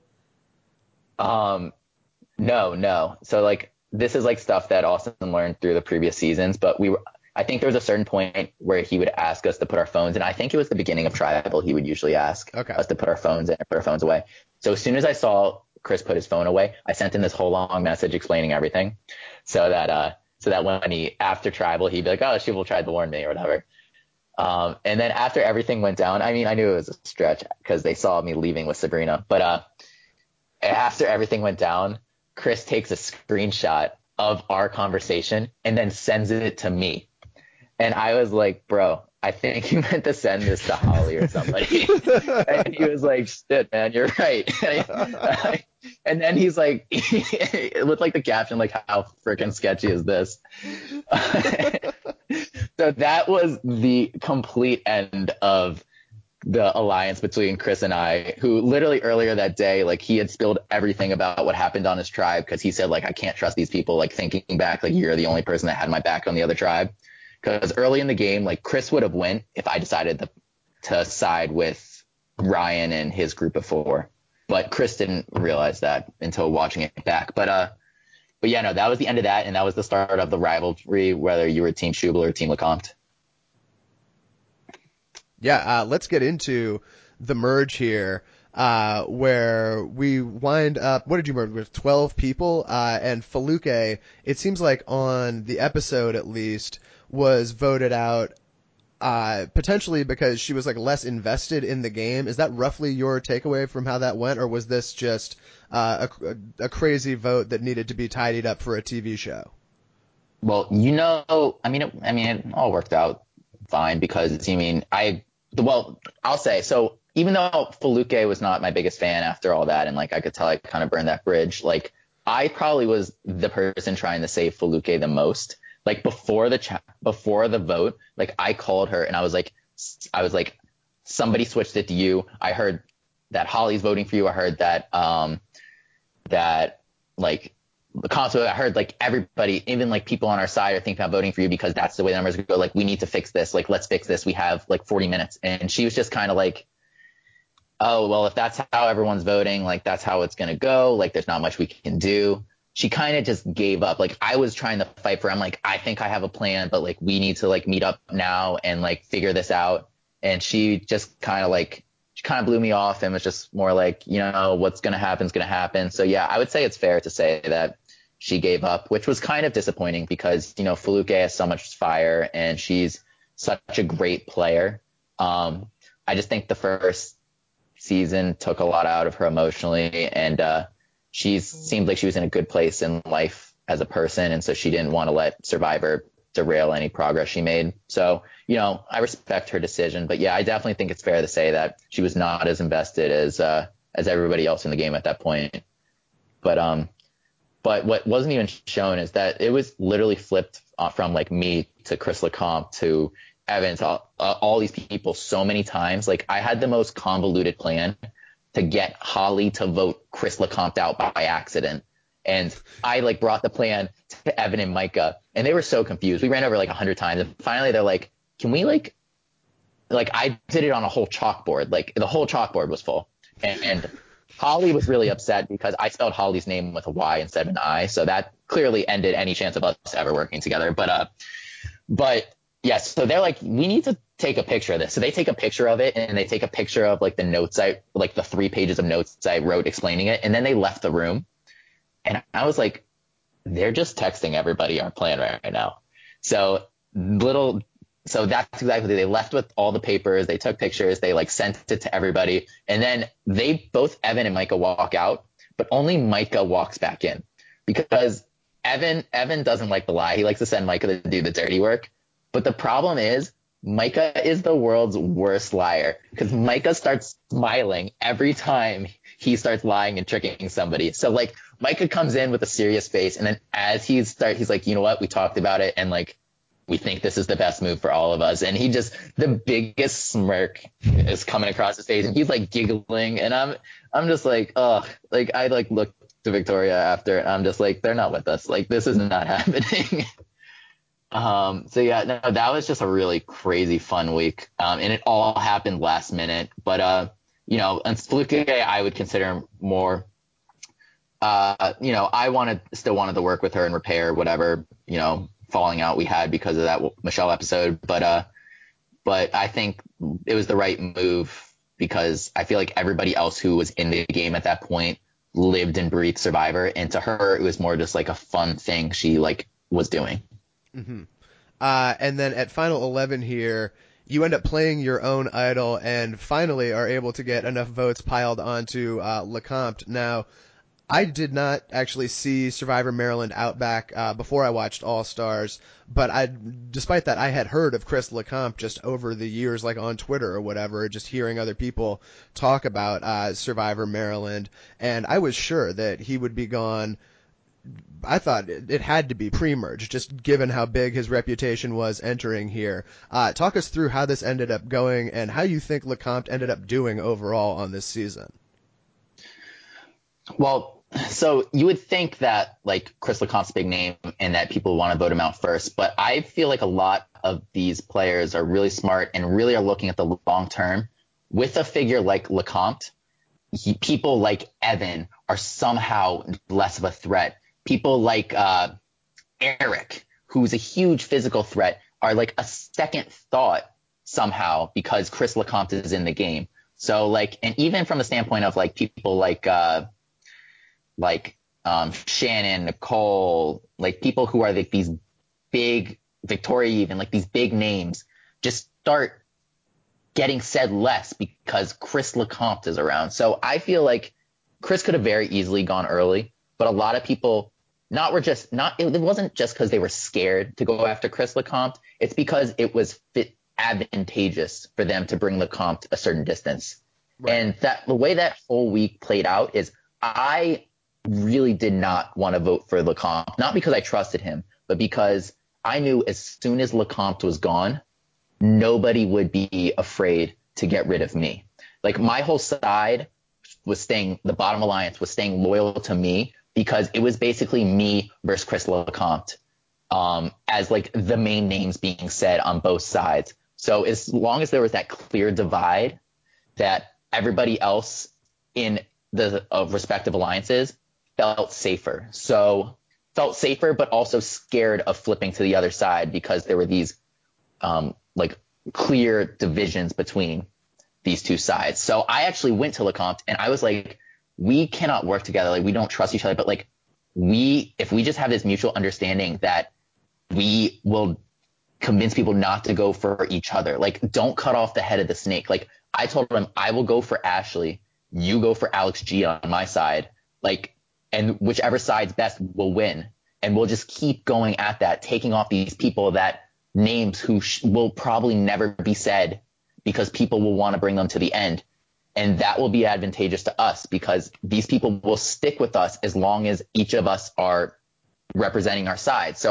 No. So like, this is like stuff that Austin learned through the previous seasons, but I think there was a certain point where he would ask us to put our phones in. I think it was the beginning of tribal. He would usually ask us to put our phones in or put our phones away. So as soon as I saw Chris put his phone away, I sent him this whole long message explaining everything, so that when after tribal, he'd be like, oh, Shubal tried to warn me or whatever. And then after everything went down, I mean, I knew it was a stretch because they saw me leaving with Sabrina, but after everything went down, Chris takes a screenshot of our conversation and then sends it to me. And I was like, bro, I think you meant to send this to Holly or somebody. And he was like, shit, man, you're right. And then he's like, with like the caption, like, how freaking sketchy is this? So that was the complete end of the alliance between Chris and I, who literally earlier that day, like, he had spilled everything about what happened on his tribe, because he said, like, I can't trust these people. Like, thinking back, like, you're the only person that had my back on the other tribe. Because early in the game, like, Chris would have went if I decided to side with Ryan and his group of 4. But Chris didn't realize that until watching it back. But yeah, no, that was the end of that, and that was the start of the rivalry, whether you were Team Shubal or Team LeCompte.
Yeah, let's get into the merge here, where we wind up, what did you merge with, 12 people? And Feluke, it seems like on the episode at least, was voted out potentially because she was like less invested in the game. Is that roughly your takeaway from how that went, or was this just a crazy vote that needed to be tidied up for a TV show?
Well, I mean, it all worked out fine, because I'll say, so even though Feluke was not my biggest fan after all that, and like I could tell I kind of burned that bridge, like I probably was the person trying to save Feluke the most. Like before the vote, like I called her and I was like, somebody switched it to you. I heard that Holly's voting for you. I heard that like the console, I heard like everybody, even like people on our side, are thinking about voting for you because that's the way the numbers go. Like, we need to fix this. Like, let's fix this. We have like 40 minutes. And she was just kind of like, oh, well, if that's how everyone's voting, like that's how it's going to go. Like, there's not much we can do. She kind of just gave up. Like, I was trying to fight for her. I'm like, I think I have a plan, but like we need to like meet up now and like figure this out. And she just kind of blew me off and was just more like, what's going to happen is going to happen. So yeah, I would say it's fair to say that she gave up, which was kind of disappointing because, Feluke has so much fire and she's such a great player. I just think the first season took a lot out of her emotionally, and she seemed like she was in a good place in life as a person. And so she didn't want to let Survivor derail any progress she made. So, I respect her decision, but yeah, I definitely think it's fair to say that she was not as invested as everybody else in the game at that point. But what wasn't even shown is that it was literally flipped from like me to Chris LeCompte to Evan to all these people so many times. Like, I had the most convoluted plan to get Holly to vote Chris LeCompte out by accident. And I like brought the plan to Evan and Micah, and they were so confused. We ran over like 100 times, and finally they're like, can we like I did it on a whole chalkboard. Like, the whole chalkboard was full. And Holly was really upset because I spelled Holly's name with a Y instead of an I. So that clearly ended any chance of us ever working together. But yes, so they're like, we need to take a picture of this. So they take a picture of it, and they take a picture of like the notes like the 3 pages of notes I wrote explaining it. And then they left the room. And I was like, they're just texting everybody our plan right now. So that's exactly, they left with all the papers. They took pictures. They like sent it to everybody. And then both Evan and Micah walk out, but only Micah walks back in because Evan doesn't like to lie. He likes to send Micah to do the dirty work. But the problem is Micah is the world's worst liar because Micah starts smiling every time he starts lying and tricking somebody. So like Micah comes in with a serious face, and then as he's like, you know what, we talked about it, and like we think this is the best move for all of us. And he just, the biggest smirk is coming across his face, and he's like giggling, and I'm just like, ugh. Like, I like looked to Victoria after, and I'm just like, they're not with us. Like, this is not happening. So yeah, no, that was just a really crazy fun week. And it all happened last minute, but, you know, and Spluke, I would consider more, you know, I still wanted to work with her and repair whatever, you know, falling out we had because of that Michelle episode. But I think it was the right move because I feel like everybody else who was in the game at that point lived and breathed Survivor. And to her, it was more just like a fun thing she like was doing.
Mm-hmm. And then at Final 11 here, you end up playing your own idol and finally are able to get enough votes piled onto LeCompte. Now, I did not actually see Survivor Maryland Outback before I watched All Stars, but despite that, I had heard of Chris LeCompte just over the years, like on Twitter or whatever, just hearing other people talk about Survivor Maryland, and I was sure that he would be gone. I thought it had to be pre-merge, just given how big his reputation was entering here. Talk us through how this ended up going and how you think LeCompte ended up doing overall on this season.
Well, so you would think that like Chris LeCompte's big name and that people want to vote him out first, but I feel like a lot of these players are really smart and really are looking at the long term. With a figure like LeCompte, people like Evan are somehow less of a threat. People like Eric, who's a huge physical threat, are like a second thought somehow because Chris LeCompte is in the game. So like, and even from the standpoint of like people like Shannon, Nicole, like people who are like these big, Victoria even, like these big names, just start getting said less because Chris LeCompte is around. So I feel like Chris could have very easily gone early, but a lot of people it wasn't just because they were scared to go after Chris LeCompte. It's because it was advantageous for them to bring LeCompte a certain distance. Right. And the way that whole week played out is I really did not want to vote for LeCompte, not because I trusted him, but because I knew as soon as LeCompte was gone, nobody would be afraid to get rid of me. Like, my whole side the bottom alliance was staying loyal to me because it was basically me versus Chris LeCompte, as like the main names being said on both sides. So as long as there was that clear divide, that everybody else in the respective alliances felt safer. So felt safer, but also scared of flipping to the other side because there were these like clear divisions between these two sides. So I actually went to LeCompte and I was like, we cannot work together. Like, we don't trust each other, but like if we just have this mutual understanding that we will convince people not to go for each other, like, don't cut off the head of the snake. Like, I told him, I will go for Ashley. You go for Alex G on my side. Like, and whichever side's best will win. And we'll just keep going at that, taking off these people that names who will probably never be said because people will want to bring them to the end. And that will be advantageous to us because these people will stick with us as long as each of us are representing our side. So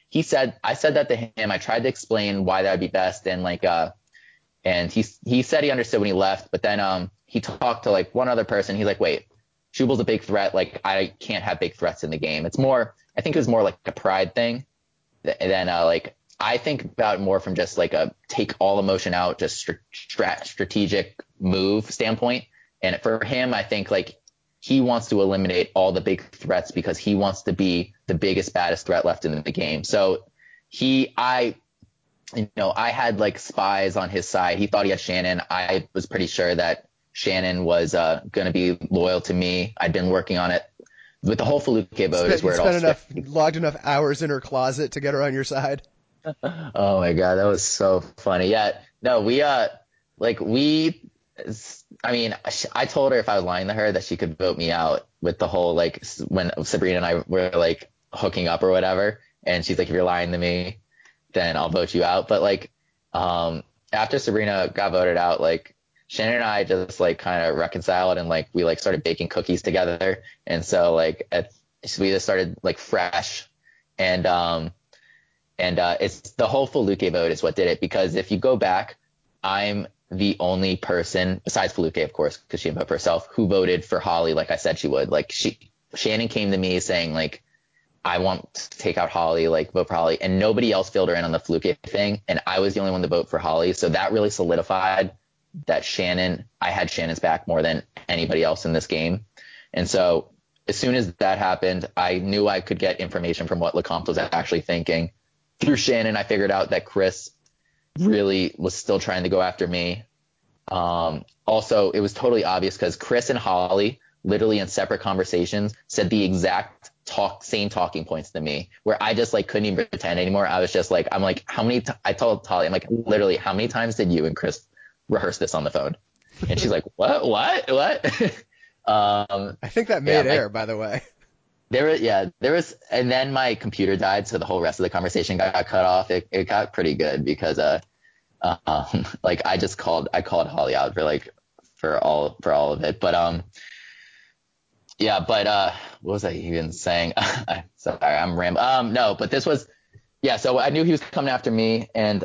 I said that to him. I tried to explain why that would be best. And like, and he said he understood when he left, but then, he talked to like one other person. He's like, wait, Strubal's a big threat. Like I can't have big threats in the game. I think it was more like a pride thing than, like, I think about it more from just like a take all emotion out, just strategic move standpoint. And for him, I think like he wants to eliminate all the big threats because he wants to be the biggest, baddest threat left in the game. So I had like spies on his side. He thought he had Shannon. I was pretty sure that Shannon was going to be loyal to me. I'd been working on it. With the whole Feluke vote is where it all
logged enough hours in her closet to get her on your side.
Oh my God, that was so funny. Yeah, no, I told her if I was lying to her that she could vote me out with the whole, like, when Sabrina and I were like hooking up or whatever. And she's like, if you're lying to me, then I'll vote you out. But like, after Sabrina got voted out, like Shannon and I just like kind of reconciled and like, we like started baking cookies together. And so like, we just started like fresh and it's the whole Feluke vote is what did it, because if you go back, I'm the only person besides Feluke, of course, because she didn't vote for herself, who voted for Holly like I said she would. Like Shannon came to me saying like, I want to take out Holly, like vote for Holly, and nobody else filled her in on the Feluke thing, and I was the only one to vote for Holly. So that really solidified that I had Shannon's back more than anybody else in this game. And so as soon as that happened, I knew I could get information from what Lecomte was actually thinking. Through Shannon, I figured out that Chris really was still trying to go after me. Also, it was totally obvious because Chris and Holly, literally in separate conversations, said the exact same talking points to me, where I just like couldn't even pretend anymore. I was just like, I'm like, I told Holly, I'm like, literally, how many times did you and Chris rehearse this on the phone? And she's like, what?
I think that made air, by the way.
There was, and then my computer died, so the whole rest of the conversation got cut off. It got pretty good because, like I called Holly out for all of it. But, what was I even saying? Sorry, I'm rambling. No, but this was, so I knew he was coming after me, and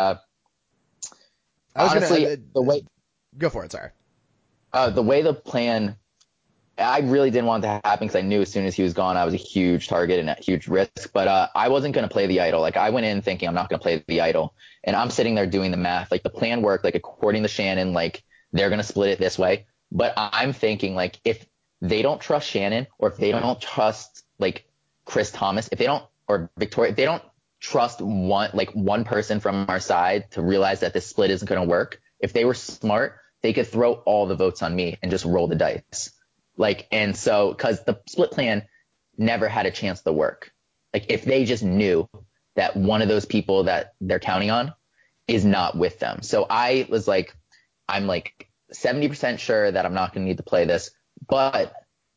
honestly, the way,
go for it. Sorry.
The way the plan, I really didn't want it to happen because I knew as soon as he was gone, I was a huge target and a huge risk. But I wasn't going to play the idol. Like I went in thinking I'm not going to play the idol, and I'm sitting there doing the math. Like the plan worked. Like according to Shannon, like they're going to split it this way. But I'm thinking like if they don't trust Shannon, or if they don't trust like Chris Thomas, if they don't, or Victoria, if they don't trust one person from our side to realize that this split isn't going to work, if they were smart, they could throw all the votes on me and just roll the dice. Like, and so, cause the split plan never had a chance to work. Like if they just knew that one of those people that they're counting on is not with them. So I was like, I'm like 70% sure that I'm not going to need to play this, but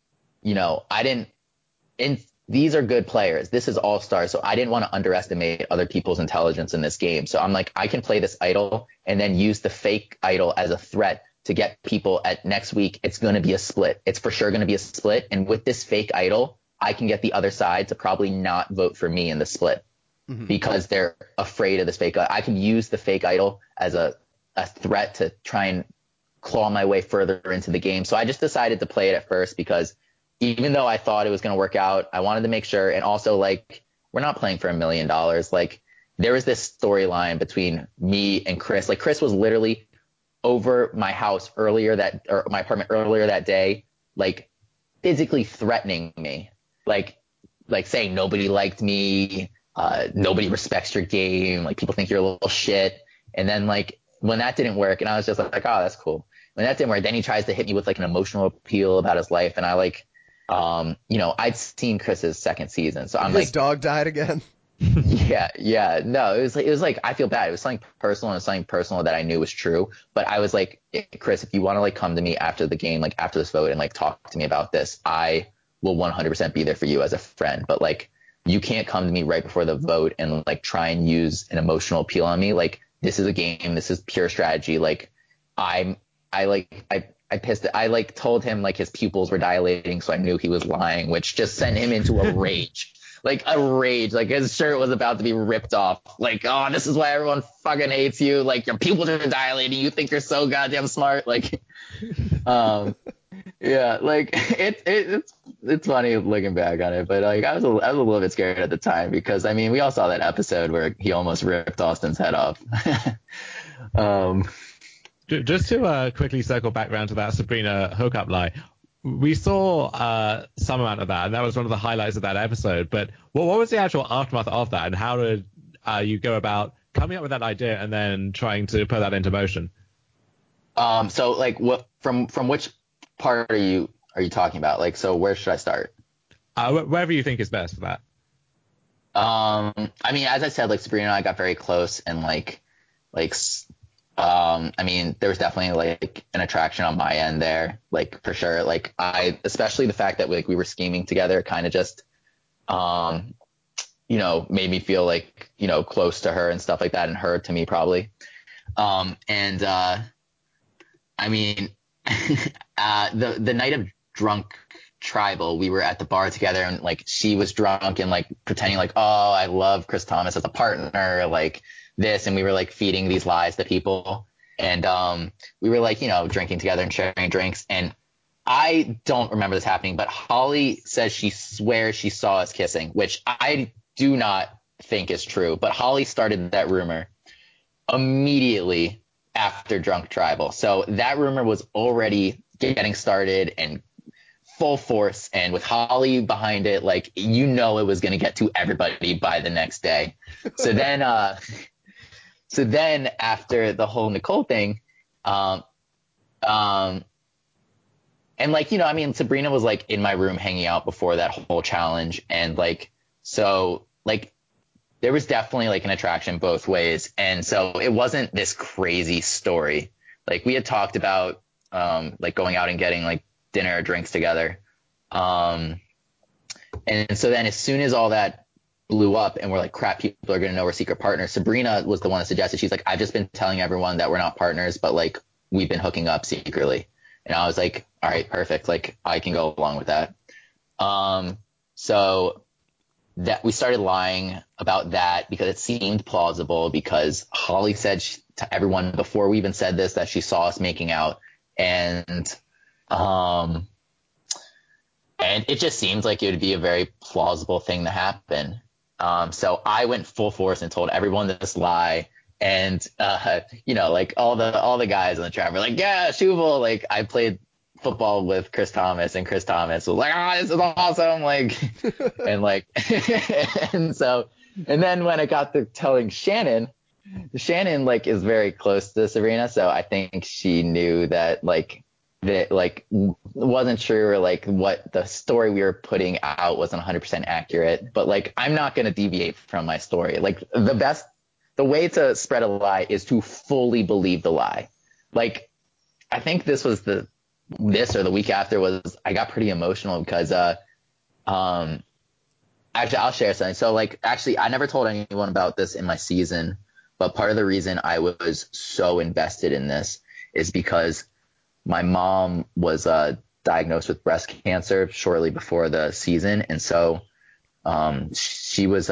these are good players. This is all stars. So I didn't want to underestimate other people's intelligence in this game. So I'm like, I can play this idol and then use the fake idol as a threat to get people at next week. It's going to be a split. It's for sure going to be a split. And with this fake idol, I can get the other side to probably not vote for me in the split because they're afraid of this fake. I can use the fake idol as a threat to try and claw my way further into the game. So I just decided to play it at first because even though I thought it was going to work out, I wanted to make sure. And also like, we're not playing for $1 million. Like there was this storyline between me and Chris. Like Chris was literally over my house or my apartment earlier that day, like physically threatening me, like saying nobody liked me, nobody respects your game, like people think you're a little shit. And then like when that didn't work, and I was just like, oh, that's cool. When that didn't work, then he tries to hit me with like an emotional appeal about his life, and I like, I'd seen Chris's second season, so I'm
his dog died again.
Yeah. No, it was like, I feel bad. It was something personal, and something personal that I knew was true. But I was like, Chris, if you want to like come to me after the game, like after this vote and like talk to me about this, I will 100% be there for you as a friend. But like, you can't come to me right before the vote and like try and use an emotional appeal on me. Like this is a game. This is pure strategy. Like I told him like his pupils were dilating. So I knew he was lying, which just sent him into a rage. like a rage. Like his shirt was about to be ripped off. Like, oh, this is why everyone fucking hates you. Like your pupils are dilating. You think you're so goddamn smart. Like, yeah, like it's funny looking back on it, but like I was a little bit scared at the time because I mean we all saw that episode where he almost ripped Austin's head off.
Just to quickly circle back around to that Sabrina hookup lie, we saw some amount of that, and that was one of the highlights of that episode. But what was the actual aftermath of that, and how did you go about coming up with that idea and then trying to put that into motion?
So like what from which part are you talking about? Like, so where should I start?
Wherever you think is best for that.
I mean, as I said, like Sabrina and I got very close, and I mean, there was definitely like an attraction on my end there, like for sure. Like especially the fact that we were scheming together kind of just, you know, made me feel like, you know, close to her and stuff like that, and her to me probably. I mean, the night of drunk tribal, we were at the bar together, and like she was drunk and like pretending like, oh, I love Chris Thomas as a partner, like this, and we were like feeding these lies to people, and we were like, you know, drinking together and sharing drinks, and I don't remember this happening, but Holly says she swears she saw us kissing, which I do not think is true, but Holly started that rumor immediately after drunk tribal, so that rumor was already getting started and full force, and with Holly behind it, like, you know, it was going to get to everybody by the next day. So then after the whole Nicole thing, and like, you know, I mean, Sabrina was like in my room hanging out before that whole challenge, and like, so like there was definitely like an attraction both ways, and so it wasn't this crazy story. Like we had talked about like going out and getting like dinner or drinks together, and so then as soon as all that blew up and we're like, crap, people are going to know we're secret partners, Sabrina was the one that suggested, she's like, I've just been telling everyone that we're not partners, but like we've been hooking up secretly. And I was like, all right, perfect, like I can go along with that. So that we started lying about that because it seemed plausible, because Holly said to everyone before we even said this that she saw us making out, and it just seemed like it would be a very plausible thing to happen. So I went full force and told everyone this lie, and you know, like all the guys on the track were like, yeah, Shuval, like I played football with Chris Thomas, and Chris Thomas was like, oh, this is awesome, like, and like, and then when I got to telling Shannon like is very close to Sabrina, so I think she knew that like wasn't true, or like what the story we were putting out wasn't 100% accurate. But like, I'm not going to deviate from my story. Like the way to spread a lie is to fully believe the lie. Like I think this or the week after was, I got pretty emotional because actually I'll share something. So like, actually I never told anyone about this in my season, but part of the reason I was so invested in this is because my mom was diagnosed with breast cancer shortly before the season, and so she was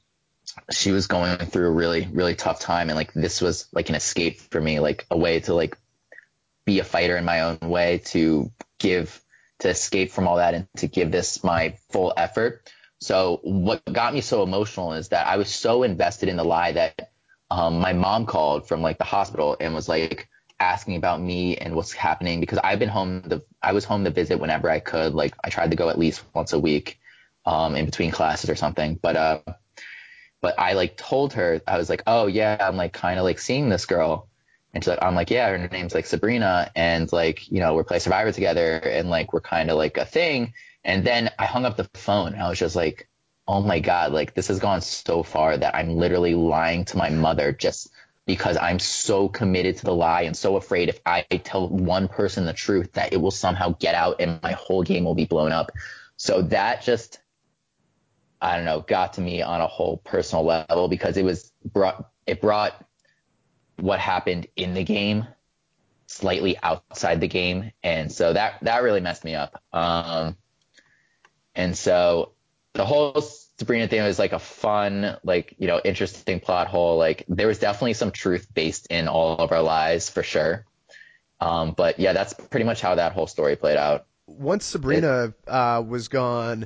going through a really, really tough time, and like this was like an escape for me, like a way to like be a fighter in my own way, to escape from all that and to give this my full effort. So what got me so emotional is that I was so invested in the lie that my mom called from like the hospital and was like asking about me and what's happening, because I was home to visit whenever I could. Like I tried to go at least once a week in between classes or something. But I like told her, I was like, oh yeah, I'm like kind of like seeing this girl. And she's like, I'm like, yeah, her name's like Sabrina, and like, you know, we're playing Survivor together, and like we're kind of like a thing. And then I hung up the phone, and I was just like, oh my God, like this has gone so far that I'm literally lying to my mother just because I'm so committed to the lie and so afraid if I tell one person the truth that it will somehow get out and my whole game will be blown up. So that just, I don't know, got to me on a whole personal level, because it brought what happened in the game slightly outside the game. And so that really messed me up. And so the whole Sabrina thing was like a fun, like, interesting plot hole. Like there was definitely some truth based in all of our lies for sure. But yeah, that's pretty much how that whole story played out.
Once Sabrina was gone,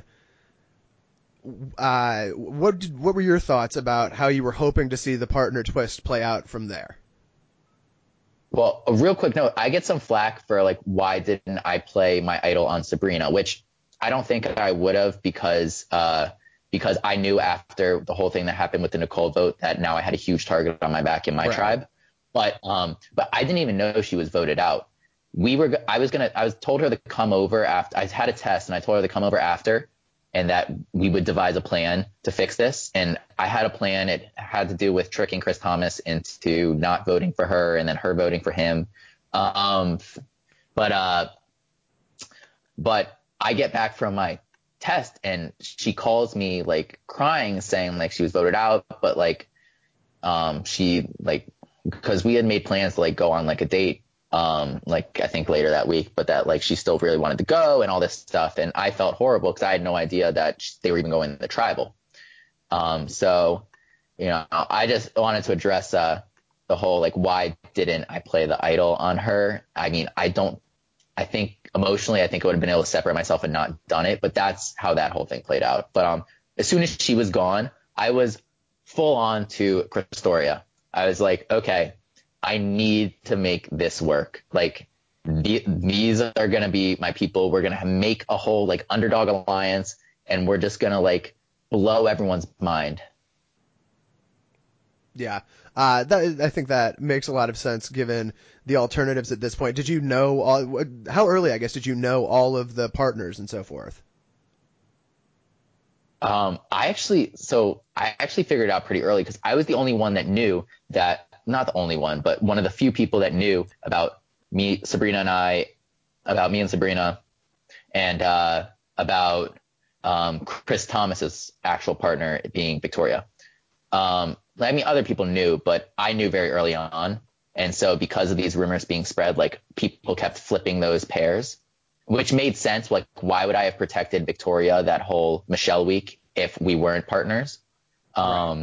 what were your thoughts about how you were hoping to see the partner twist play out from there?
Well, a real quick note, I get some flack for like, why didn't I play my idol on Sabrina, which I don't think I would have because I knew after the whole thing that happened with the Nicole vote that now I had a huge target on my back in my tribe. But I didn't even know she was voted out. I was told her to come over after I had a test, and I told her to come over after, and that we would devise a plan to fix this. And I had a plan. It had to do with tricking Chris Thomas into not voting for her and then her voting for him. But I get back from my test and she calls me like crying, saying like she was voted out, but like, she like, because we had made plans to like go on like a date, like I think later that week, but that like she still really wanted to go and all this stuff. And I felt horrible because I had no idea that they were even going to the tribal. So, I just wanted to address, the whole, like, why didn't I play the idol on her? I mean, I think emotionally, I think I would have been able to separate myself and not done it, but that's how that whole thing played out. But, as soon as she was gone, I was full on to Christoria. I was like, okay, I need to make this work. Like these are going to be my people. We're going to make a whole like underdog alliance and we're just going to like blow everyone's mind.
Yeah. I think that makes a lot of sense given the alternatives at this point. Did you know how early, I guess, did you know all of the partners and so forth?
I actually figured it out pretty early because I was the only one that knew that, not the only one, but one of the few people that knew about me, Sabrina and Sabrina and, about, Chris Thomas's actual partner being Victoria. I mean, other people knew, but I knew very early on. And so because of these rumors being spread, like people kept flipping those pairs, which made sense. Like, why would I have protected Victoria that whole Michelle week if we weren't partners? Right.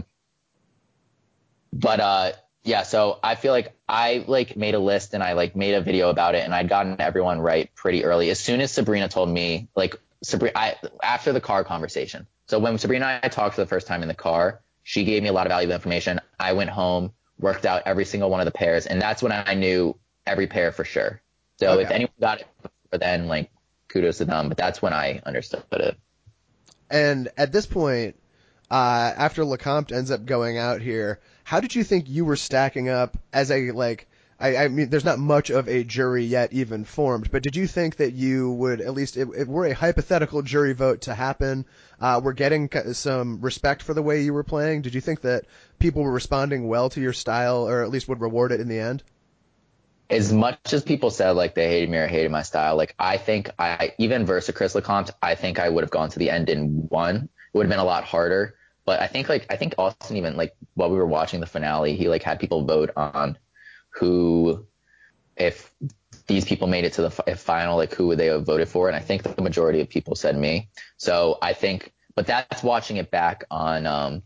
But yeah, so I feel like I like made a list and I like made a video about it and I'd gotten everyone right pretty early. As soon as Sabrina told me, like after the car conversation. So when Sabrina and I talked for the first time in the car, she gave me a lot of valuable information. I went home, worked out every single one of the pairs, and that's when I knew every pair for sure. So if anyone got it before then, like kudos to them, but that's when I understood it.
And at this point, after Lecomte ends up going out here, how did you think you were stacking up as a, like, I mean, there's not much of a jury yet even formed, but did you think that you would, at least if were a hypothetical jury vote to happen, were getting some respect for the way you were playing? Did you think that people were responding well to your style, or at least would reward it in the end?
As much as people said like they hated me or hated my style, like I think even versus Chris Lecomte, I think I would have gone to the end and won. It would have been a lot harder. But I think Austin, even like while we were watching the finale, he like had people vote on who, if these people made it to the final, like who would they have voted for? And I think the majority of people said me. So I think, but that's watching it back on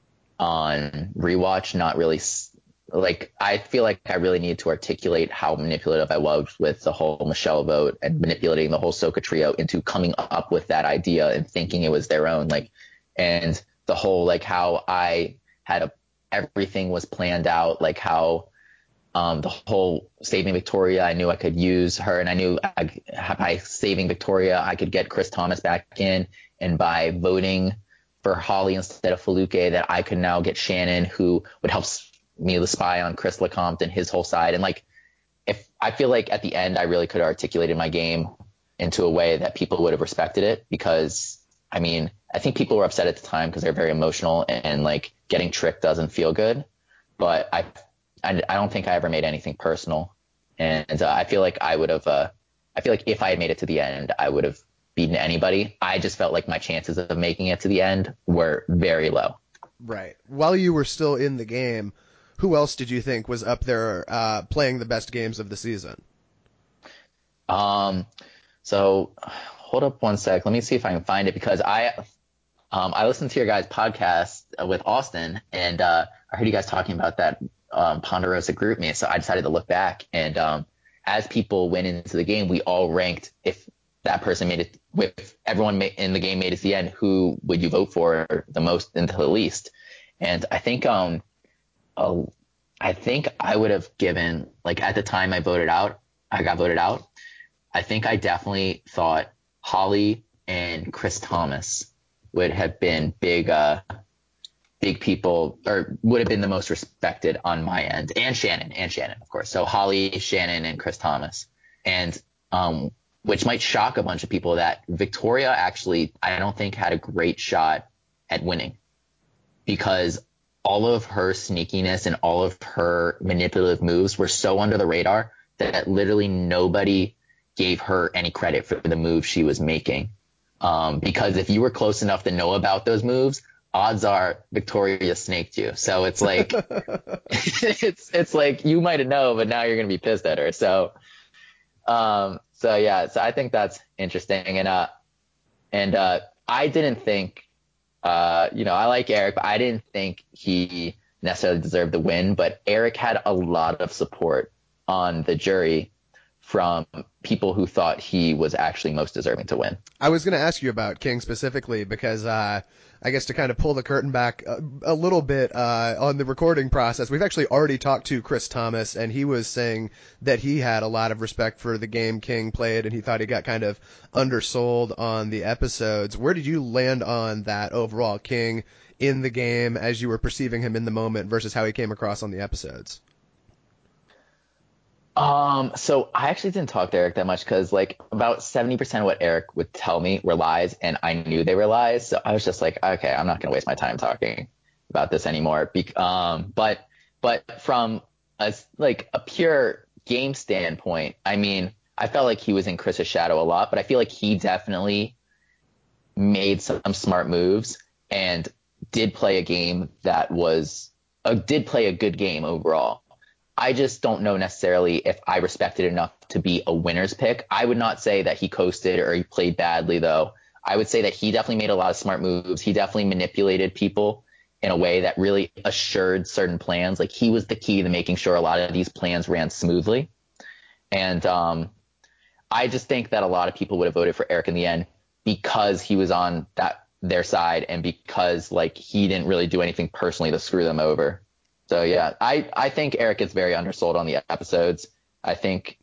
rewatch, not really. Like, I feel like I really need to articulate how manipulative I was with the whole Michelle vote and manipulating the whole Soka trio into coming up with that idea and thinking it was their own, like, and the whole, like, how I had everything was planned out, like how, the whole saving Victoria, I knew I could use her, and I knew by saving Victoria, I could get Chris Thomas back in, and by voting for Holly instead of Feluke, that I could now get Shannon, who would help me the spy on Chris Lecomte and his whole side. And like, if I feel like at the end, I really could have articulated my game into a way that people would have respected it, because I mean, I think people were upset at the time because they're very emotional and like getting tricked doesn't feel good. But I don't think I ever made anything personal. And I feel like I would have, I feel like if I had made it to the end, I would have beaten anybody. I just felt like my chances of making it to the end were very low.
Right. While you were still in the game, who else did you think was up there playing the best games of the season?
So hold up one sec. Let me see if I can find it, because I listened to your guys' podcast with Austin, and I heard you guys talking about that Ponderosa group me. So I decided to look back, and as people went into the game, we all ranked if that person made it, if everyone in the game made it to the end, who would you vote for the most and the least? And I think I would have given, like, at the time I got voted out. I think I definitely thought Holly and Chris Thomas would have been big people, or would have been the most respected on my end, and Shannon, of course. So Holly, Shannon, and Chris Thomas. And, which might shock a bunch of people, that Victoria actually, I don't think, had a great shot at winning, because all of her sneakiness and all of her manipulative moves were so under the radar that literally nobody gave her any credit for the moves she was making. Because if you were close enough to know about those moves, odds are Victoria snaked you. So it's like, it's like you might have known, but now you're going to be pissed at her. So yeah, so I think that's interesting. And I didn't think, I like Eric, but I didn't think he necessarily deserved the win. But Eric had a lot of support on the jury from people who thought he was actually most deserving to win.
I was going to ask you about King specifically because I guess to kind of pull the curtain back a little bit on the recording process, we've actually already talked to Chris Thomas, and he was saying that he had a lot of respect for the game King played, and he thought he got kind of undersold on the episodes. Where did you land on that overall, King in the game as you were perceiving him in the moment versus how he came across on the episodes?
So I actually didn't talk to Eric that much, because like about 70% of what Eric would tell me were lies, and I knew they were lies. So I was just like, okay, I'm not going to waste my time talking about this anymore. But from a pure game standpoint, I mean, I felt like he was in Chris's shadow a lot, but I feel like he definitely made some smart moves and did play a game that did play a good game overall. I just don't know necessarily if I respected enough to be a winner's pick. I would not say that he coasted or he played badly, though. I would say that he definitely made a lot of smart moves. He definitely manipulated people in a way that really assured certain plans. Like, he was the key to making sure a lot of these plans ran smoothly. And I just think that a lot of people would have voted for Eric in the end because he was on their side, and because like he didn't really do anything personally to screw them over. So yeah, I think Eric is very undersold on the episodes. I think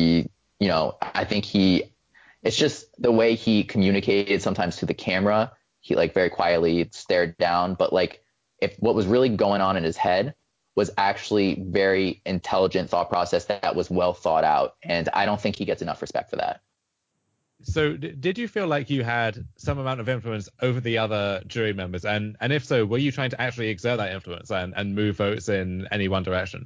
it's just the way he communicated sometimes to the camera. He like very quietly stared down, but like if what was really going on in his head was actually very intelligent thought process that was well thought out. And I don't think he gets enough respect for that.
So did you feel like you had some amount of influence over the other jury members? And if so, were you trying to actually exert that influence and move votes in any one direction?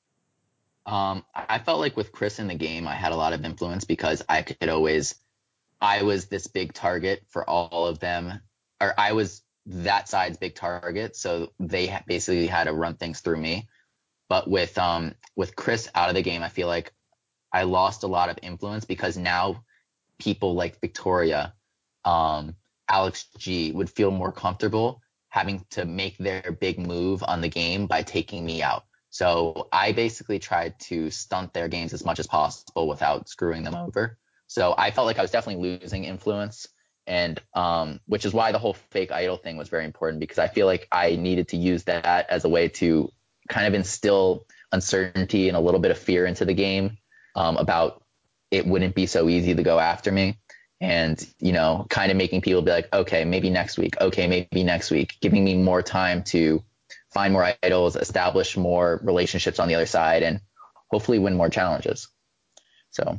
I felt like with Chris in the game, I had a lot of influence because I was this big target for all of them, or I was that side's big target. So they basically had to run things through me. But with Chris out of the game, I feel like I lost a lot of influence because now people like Victoria, Alex G would feel more comfortable having to make their big move on the game by taking me out. So I basically tried to stunt their games as much as possible without screwing them over. So I felt like I was definitely losing influence, and which is why the whole fake idol thing was very important, because I feel like I needed to use that as a way to kind of instill uncertainty and a little bit of fear into the game, about it wouldn't be so easy to go after me, and, kind of making people be like, okay, maybe next week. Okay, maybe next week, giving me more time to find more idols, establish more relationships on the other side, and hopefully win more challenges. So.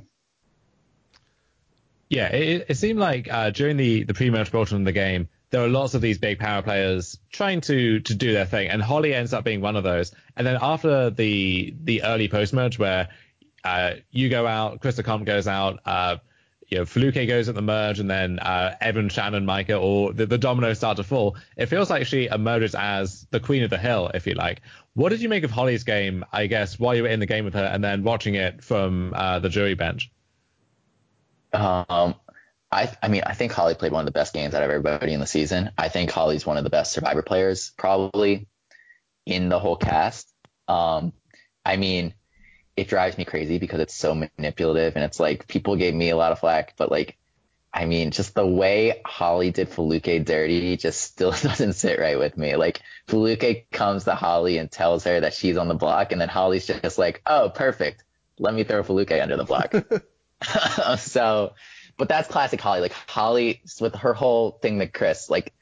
Yeah, it seemed like during the pre-merge portion of the game, there were lots of these big power players trying to do their thing, and Holly ends up being one of those. And then after the early post-merge where you go out, Krista Comp goes out, Feluke goes at the merge, and then Evan, Shannon, Micah, or the dominoes start to fall. It feels like she emerges as the queen of the hill, if you like. What did you make of Holly's game, I guess, while you were in the game with her and then watching it from the jury bench?
I mean, I think Holly played one of the best games out of everybody in the season. I think Holly's one of the best Survivor players probably in the whole cast. I mean, it drives me crazy because it's so manipulative, and it's like people gave me a lot of flack, but like, I mean, just the way Holly did Feluke dirty just still doesn't sit right with me. Like, Feluke comes to Holly and tells her that she's on the block, and then Holly's just like, oh, perfect. Let me throw Feluke under the block. So, but that's classic Holly. Like, Holly, with her whole thing with Chris, like,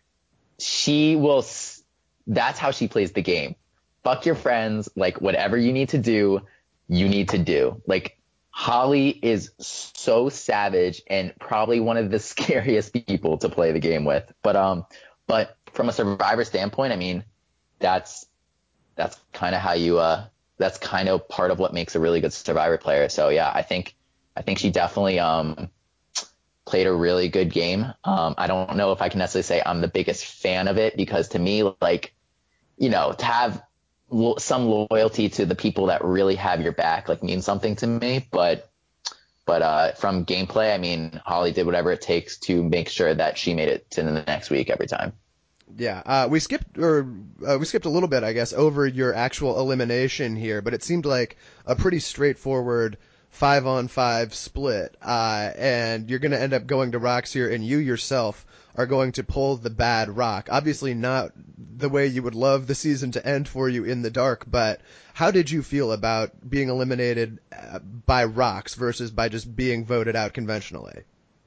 that's how she plays the game. Fuck your friends. Like, whatever you need to do, you need to do. Like, Holly is so savage and probably one of the scariest people to play the game with. But from a Survivor standpoint, I mean, that's kind of how that's kind of part of what makes a really good Survivor player. So yeah, I think she definitely played a really good game. I don't know if I can necessarily say I'm the biggest fan of it, because to me, like, to have some loyalty to the people that really have your back, like, means something to me. But from gameplay, I mean, Holly did whatever it takes to make sure that she made it to the next week every time.
Yeah, we skipped a little bit, I guess, over your actual elimination here, but it seemed like a pretty straightforward 5-on-5 split, and you're going to end up going to rocks here, and you yourself are going to pull the bad rock. Obviously not the way you would love the season to end for you in the dark, but how did you feel about being eliminated by rocks versus by just being voted out conventionally?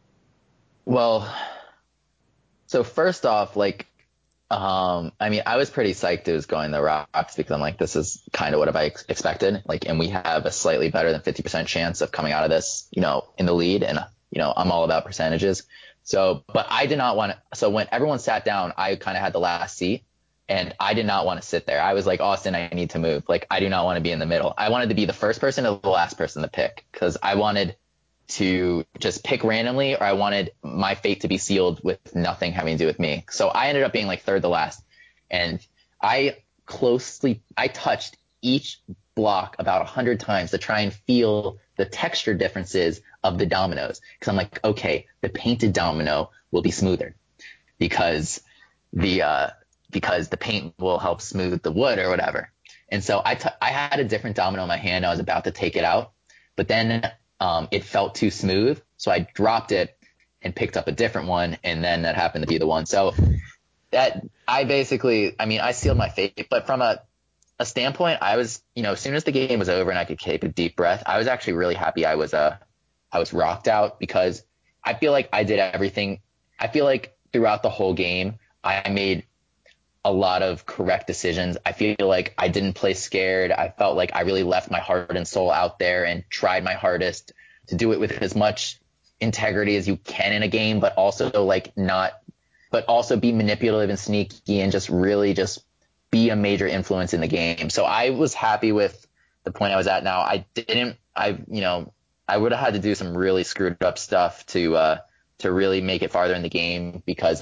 Well, so first off, like, I mean, I was pretty psyched it was going the rocks, because I'm like, this is kind of what I expected. Like, and we have a slightly better than 50% chance of coming out of this, in the lead. And, I'm all about percentages. So, but I did not want to. So when everyone sat down, I kind of had the last seat, and I did not want to sit there. I was like, Austin, I need to move. Like, I do not want to be in the middle. I wanted to be the first person or the last person to pick, because I wanted to just pick randomly, or I wanted my fate to be sealed with nothing having to do with me. So I ended up being like third to last, and I touched each block about 100 times to try and feel the texture differences of the dominoes, because I'm like, okay, the painted domino will be smoother because the paint will help smooth the wood or whatever. And so I had a different domino in my hand. I was about to take it out, but then it felt too smooth, so I dropped it and picked up a different one, and then that happened to be the one. So that I sealed my fate. But from a standpoint, I was, as soon as the game was over and I could take a deep breath, I was actually really happy I was rocked out, because I feel like I did everything. I feel like throughout the whole game, I made a lot of correct decisions. I feel like I didn't play scared. I felt like I really left my heart and soul out there and tried my hardest to do it with as much integrity as you can in a game, but also be manipulative and sneaky and just really just be a major influence in the game. So I was happy with the point I was at now. I would have had to do some really screwed up stuff to really make it farther in the game, because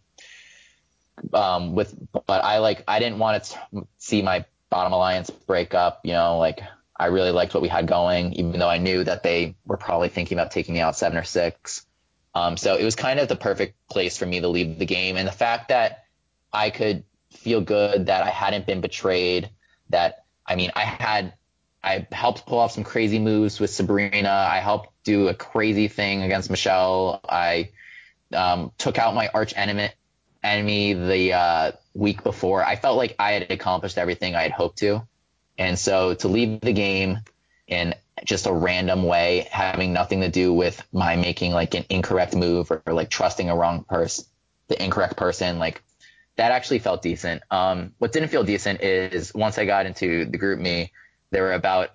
I didn't want to see my bottom alliance break up. I really liked what we had going, even though I knew that they were probably thinking about taking me out 7 or 6. So it was kind of the perfect place for me to leave the game. And the fact that I could feel good that I hadn't been betrayed, that, I helped pull off some crazy moves with Sabrina. I helped do a crazy thing against Michelle. I took out my arch enemy the week before. I felt like I had accomplished everything I had hoped to. And so to leave the game in just a random way, having nothing to do with my making like an incorrect move or like trusting the incorrect person, like that actually felt decent. What didn't feel decent is once I got into the group me, there were about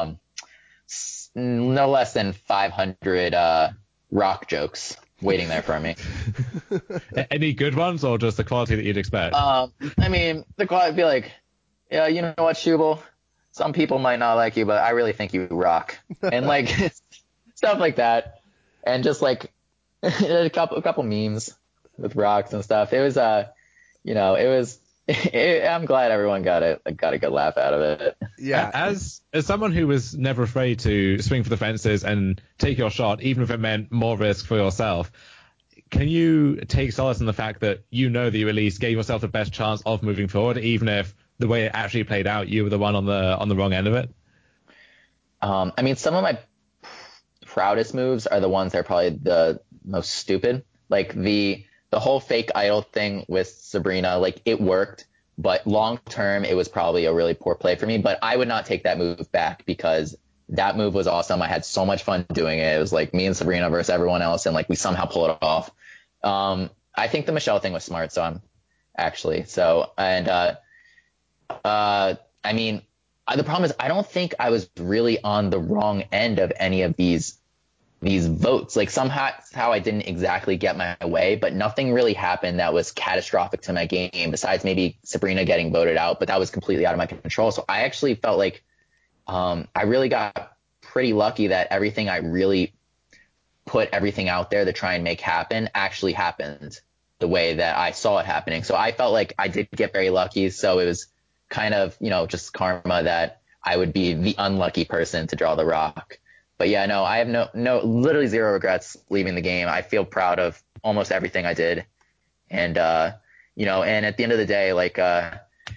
no less than 500 rock jokes waiting there for me.
Any good ones, or just the quality that you'd expect?
The quality would be like, yeah, you know what, Shubal? Some people might not like you, but I really think you rock. And like stuff like that. And just like a couple memes with rocks and stuff. It was I'm glad everyone got a good laugh out of it.
Yeah.
As someone who was never afraid to swing for the fences and take your shot, even if it meant more risk for yourself, can you take solace in the fact that that you at least gave yourself the best chance of moving forward, even if the way it actually played out, you were the one on the wrong end of it?
I mean, some of my proudest moves are the ones that are probably the most stupid. Like the whole fake idol thing with Sabrina, like it worked, but long term it was probably a really poor play for me. But I would not take that move back because that move was awesome. I had so much fun doing it. It was like me and Sabrina versus everyone else, and like we somehow pulled it off. I think the Michelle thing was smart, so I'm actually so and I mean, the problem is I don't think I was really on the wrong end of any of these votes. Like somehow I didn't exactly get my way, but nothing really happened that was catastrophic to my game besides maybe Sabrina getting voted out, but that was completely out of my control. So I actually felt like I really got pretty lucky that everything I really put everything out there to try and make happen actually happened the way that I saw it happening. So I felt like I did get very lucky. So it was kind of, just karma that I would be the unlucky person to draw the rock. But yeah, no, I have no, literally zero regrets leaving the game. I feel proud of almost everything I did. And, and at the end of the day, like, I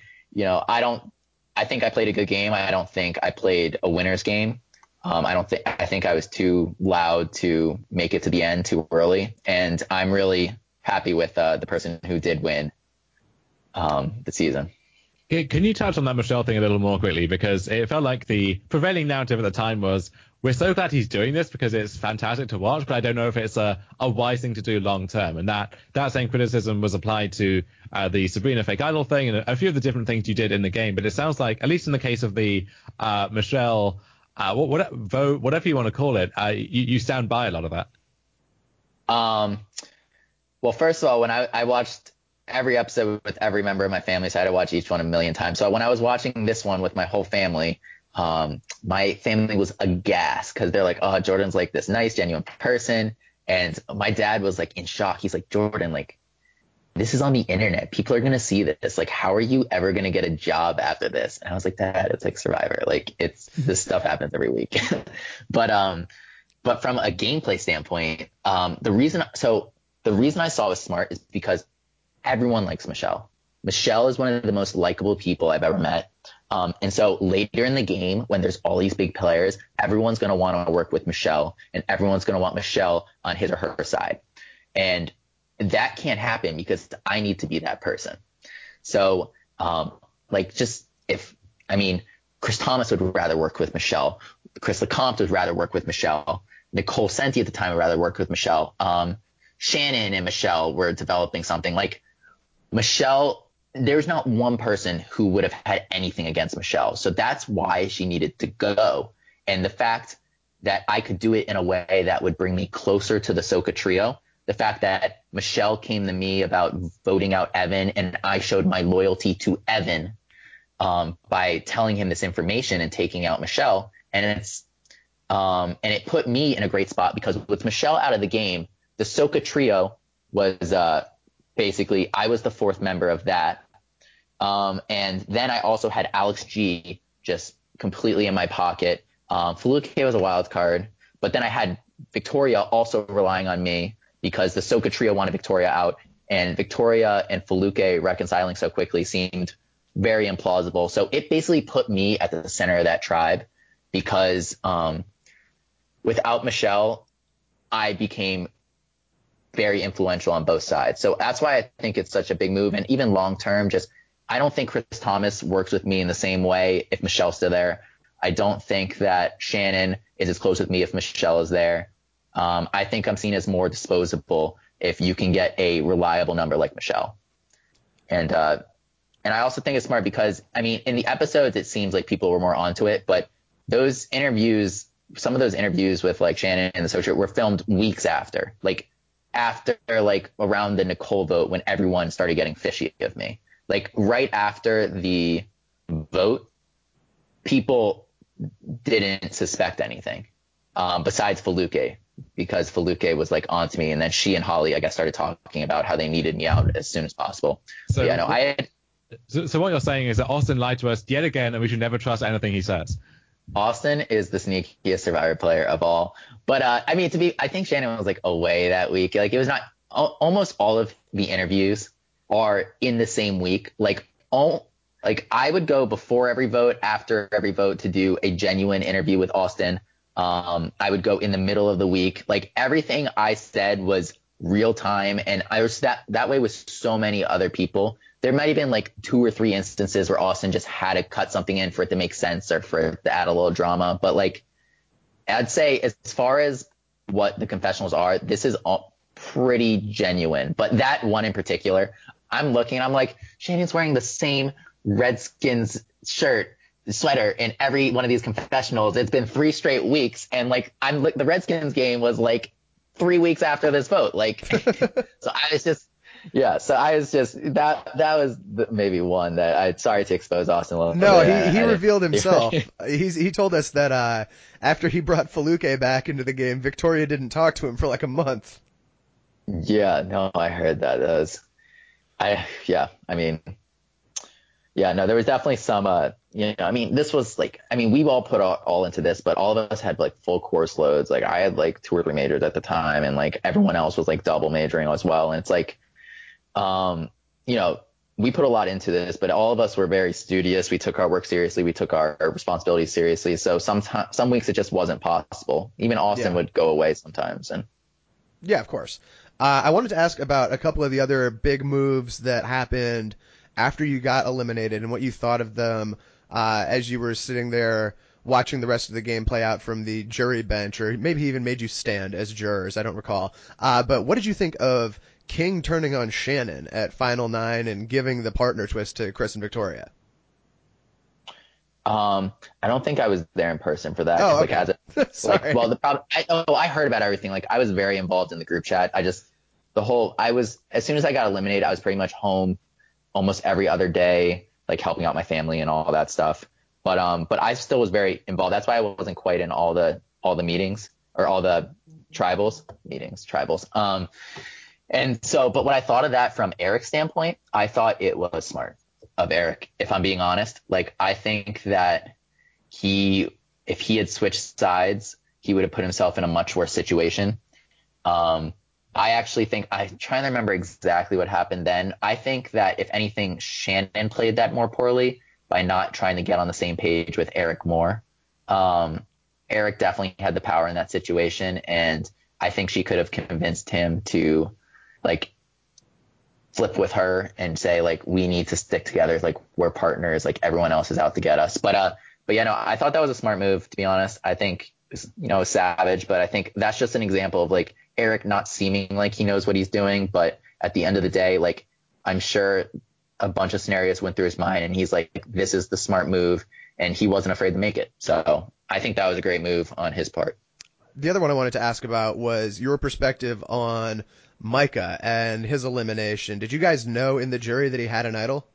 think I played a good game. I don't think I played a winner's game. I think I was too loud to make it to the end too early. And I'm really happy with the person who did win the season.
Can you touch on that Michelle thing a little more quickly? Because it felt like the prevailing narrative at the time was, we're so glad he's doing this because it's fantastic to watch, but I don't know if it's a wise thing to do long term. And that same criticism was applied to the Sabrina fake idol thing and a few of the different things you did in the game. But it sounds like, at least in the case of the Michelle vote, whatever you want to call it, you stand by a lot of that.
Well, first of all, when I watched every episode with every member of my family, so I had to watch each one a million times. So when I was watching this one with my whole family, my family was aghast because they're like, oh, Jordan's like this nice, genuine person. And my dad was like in shock. He's like, Jordan, like, this is on the internet. People are going to see this. Like, how are you ever going to get a job after this? And I was like, Dad, it's like Survivor. Like, this stuff happens every week. But from a gameplay standpoint, the reason I saw it was smart is because everyone likes Michelle. Michelle is one of the most likable people I've ever met. And so later in the game, when there's all these big players, everyone's going to want to work with Michelle and everyone's going to want Michelle on his or her side. And that can't happen because I need to be that person. So, Chris Thomas would rather work with Michelle. Chris LeCompte would rather work with Michelle. Nicole Senti at the time would rather work with Michelle. Shannon and Michelle were developing something like Michelle. There's not one person who would have had anything against Michelle. So that's why she needed to go. And the fact that I could do it in a way that would bring me closer to the Soka trio, the fact that Michelle came to me about voting out Evan and I showed my loyalty to Evan by telling him this information and taking out Michelle. And it put me in a great spot because with Michelle out of the game, the Soka trio was basically I was the fourth member of that. And then I also had Alex G just completely in my pocket. Feluke was a wild card, but then I had Victoria also relying on me because the Soka trio wanted Victoria out, and Victoria and Feluke reconciling so quickly seemed very implausible. So it basically put me at the center of that tribe because without Michelle, I became very influential on both sides. So that's why I think it's such a big move. And even long term, I don't think Chris Thomas works with me in the same way if Michelle's still there. I don't think that Shannon is as close with me if Michelle is there. I think I'm seen as more disposable if you can get a reliable number like Michelle. And I also think it's smart because, I mean, in the episodes, it seems like people were more onto it, but those interviews, some of those interviews with like Shannon and the social were filmed weeks after around the Nicole vote when everyone started getting fishy of me. Like right after the vote, people didn't suspect anything besides Feluke, because Feluke was like onto me, and then she and Holly, I guess, started talking about how they needed me out as soon as possible. So yeah, no,
So what you're saying is that Austin lied to us yet again, and we should never trust anything he says.
Austin is the sneakiest Survivor player of all. But I think Shannon was like away that week. Like it was not almost all of the interviews are in the same week. Like I would go before every vote, after every vote to do a genuine interview with Austin. I would go in the middle of the week. Like everything I said was real time, and I was that way with so many other people. There might have been like 2 or 3 instances where Austin just had to cut something in for it to make sense or for it to add a little drama. But like I'd say as far as what the confessionals are, this is all pretty genuine. But that one in particular, I'm looking, I'm like, Shannon's wearing the same Redskins sweater in every one of these confessionals. It's been 3 straight weeks, and like the Redskins game was like 3 weeks after this vote. Like, so I was just that was maybe one that I sorry to expose Austin a little
No,
bit.
he revealed himself. He told us that after he brought Feluke back into the game, Victoria didn't talk to him for like a month.
Yeah, no, I heard that. There was definitely some, I mean, this was like, I mean, we all put all into this, but all of us had like full course loads. Like I had like 2 or 3 majors at the time, and like everyone else was like double majoring as well. And it's like, we put a lot into this, but all of us were very studious. We took our work seriously. We took our responsibilities seriously. So some weeks it just wasn't possible. Even Austin would go away sometimes. And
yeah, of course. I wanted to ask about a couple of the other big moves that happened after you got eliminated and what you thought of them as you were sitting there watching the rest of the game play out from the jury bench, or maybe he even made you stand as jurors. I don't recall. But what did you think of King turning on Shannon at Final 9 and giving the partner twist to Chris and Victoria?
I don't think I was there in person for that.
Oh, okay.
Sorry. The problem, I heard about everything. Like I was very involved in the group chat. As soon as I got eliminated, I was pretty much home almost every other day, like helping out my family and all that stuff. But I still was very involved. That's why I wasn't quite in all the meetings or all the tribals. And so, but what I thought of that from Eric's standpoint, I thought it was smart of Eric, if I'm being honest. Like, I think that if he had switched sides, he would have put himself in a much worse situation. I actually think, I'm trying to remember exactly what happened then. I think that if anything, Shannon played that more poorly by not trying to get on the same page with Eric more. Eric definitely had the power in that situation, and I think she could have convinced him to like flip with her and say like, we need to stick together. Like we're partners, like everyone else is out to get us. But yeah, no, I thought that was a smart move, to be honest. I think, savage, but I think that's just an example of like Eric not seeming like he knows what he's doing. But at the end of the day, like I'm sure a bunch of scenarios went through his mind and he's like, this is the smart move, and he wasn't afraid to make it. So I think that was a great move on his part.
The other one I wanted to ask about was your perspective on Micah and his elimination. Did you guys know in the jury that he had an idol?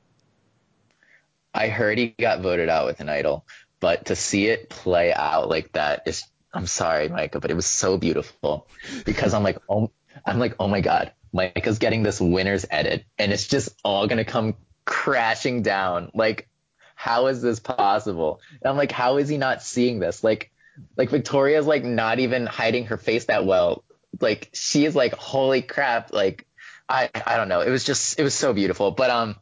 I heard he got voted out with an idol, but to see it play out like that is, I'm sorry, Micah, but it was so beautiful because I'm like, oh my God, Micah's getting this winner's edit and it's just all going to come crashing down. Like, how is this possible? And I'm like, how is he not seeing this? Like Victoria's like not even hiding her face that well. Like she is like, holy crap. Like, I don't know. It was so beautiful. But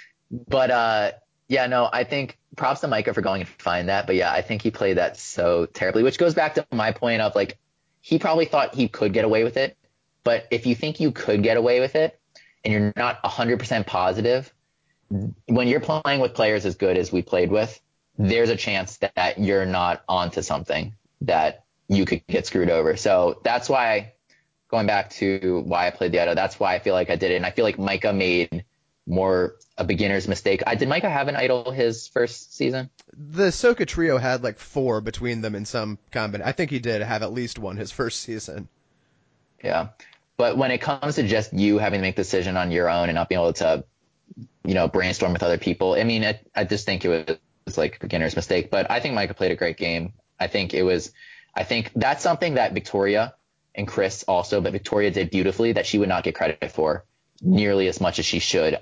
yeah, no, I think props to Micah for going and find that. But yeah, I think he played that so terribly, which goes back to my point of like, he probably thought he could get away with it. But if you think you could get away with it and you're not 100% positive, when you're playing with players as good as we played with, there's a chance that you're not onto something that you could get screwed over. So that's why, going back to why I played the idol, that's why I feel like I did it. And I feel like Micah made more a beginner's mistake. Did Micah have an idol his first season?
The Soka trio had like 4 between them in some combination. I think he did have at least one his first season.
Yeah. But when it comes to just you having to make the decision on your own and not being able to, brainstorm with other people, I mean, I just think it was like a beginner's mistake. But I think Micah played a great game. I think that's something that Victoria and Chris also, but Victoria did beautifully that she would not get credit for nearly as much as she should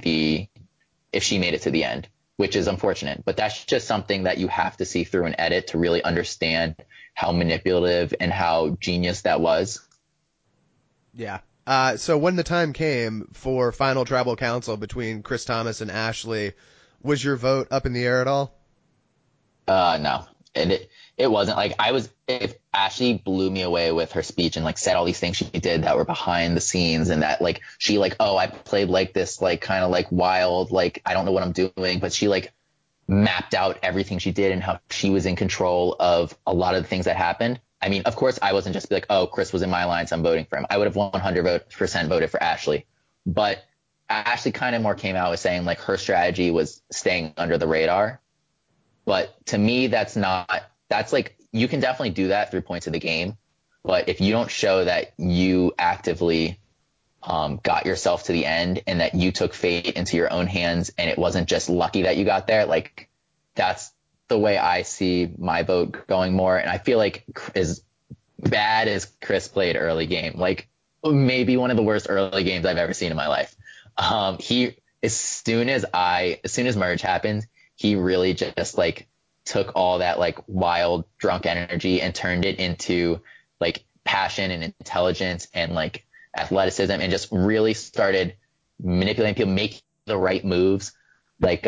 if she made it to the end, which is unfortunate. But that's just something that you have to see through an edit to really understand how manipulative and how genius that was.
Yeah. So when the time came for final tribal council between Chris Thomas and Ashley, was your vote up in the air at all?
No, and it wasn't like if Ashley blew me away with her speech and like said all these things she did that were behind the scenes and that like she like, oh, I played like this, like kind of like wild, like I don't know what I'm doing, but she like mapped out everything she did and how she was in control of a lot of the things that happened. I mean, of course, I wasn't just be like, oh, Chris was in my line, so I'm voting for him. I would have 100% voted for Ashley. But Ashley kind of more came out with saying like her strategy was staying under the radar. But to me, that's like, you can definitely do that through points of the game. But if you don't show that you actively got yourself to the end and that you took fate into your own hands and it wasn't just lucky that you got there, like that's the way I see my vote going more. And I feel like as bad as Chris played early game, like maybe one of the worst early games I've ever seen in my life. As soon as merge happened, he really just like took all that like wild drunk energy and turned it into like passion and intelligence and like athleticism and just really started manipulating people, making the right moves. Like,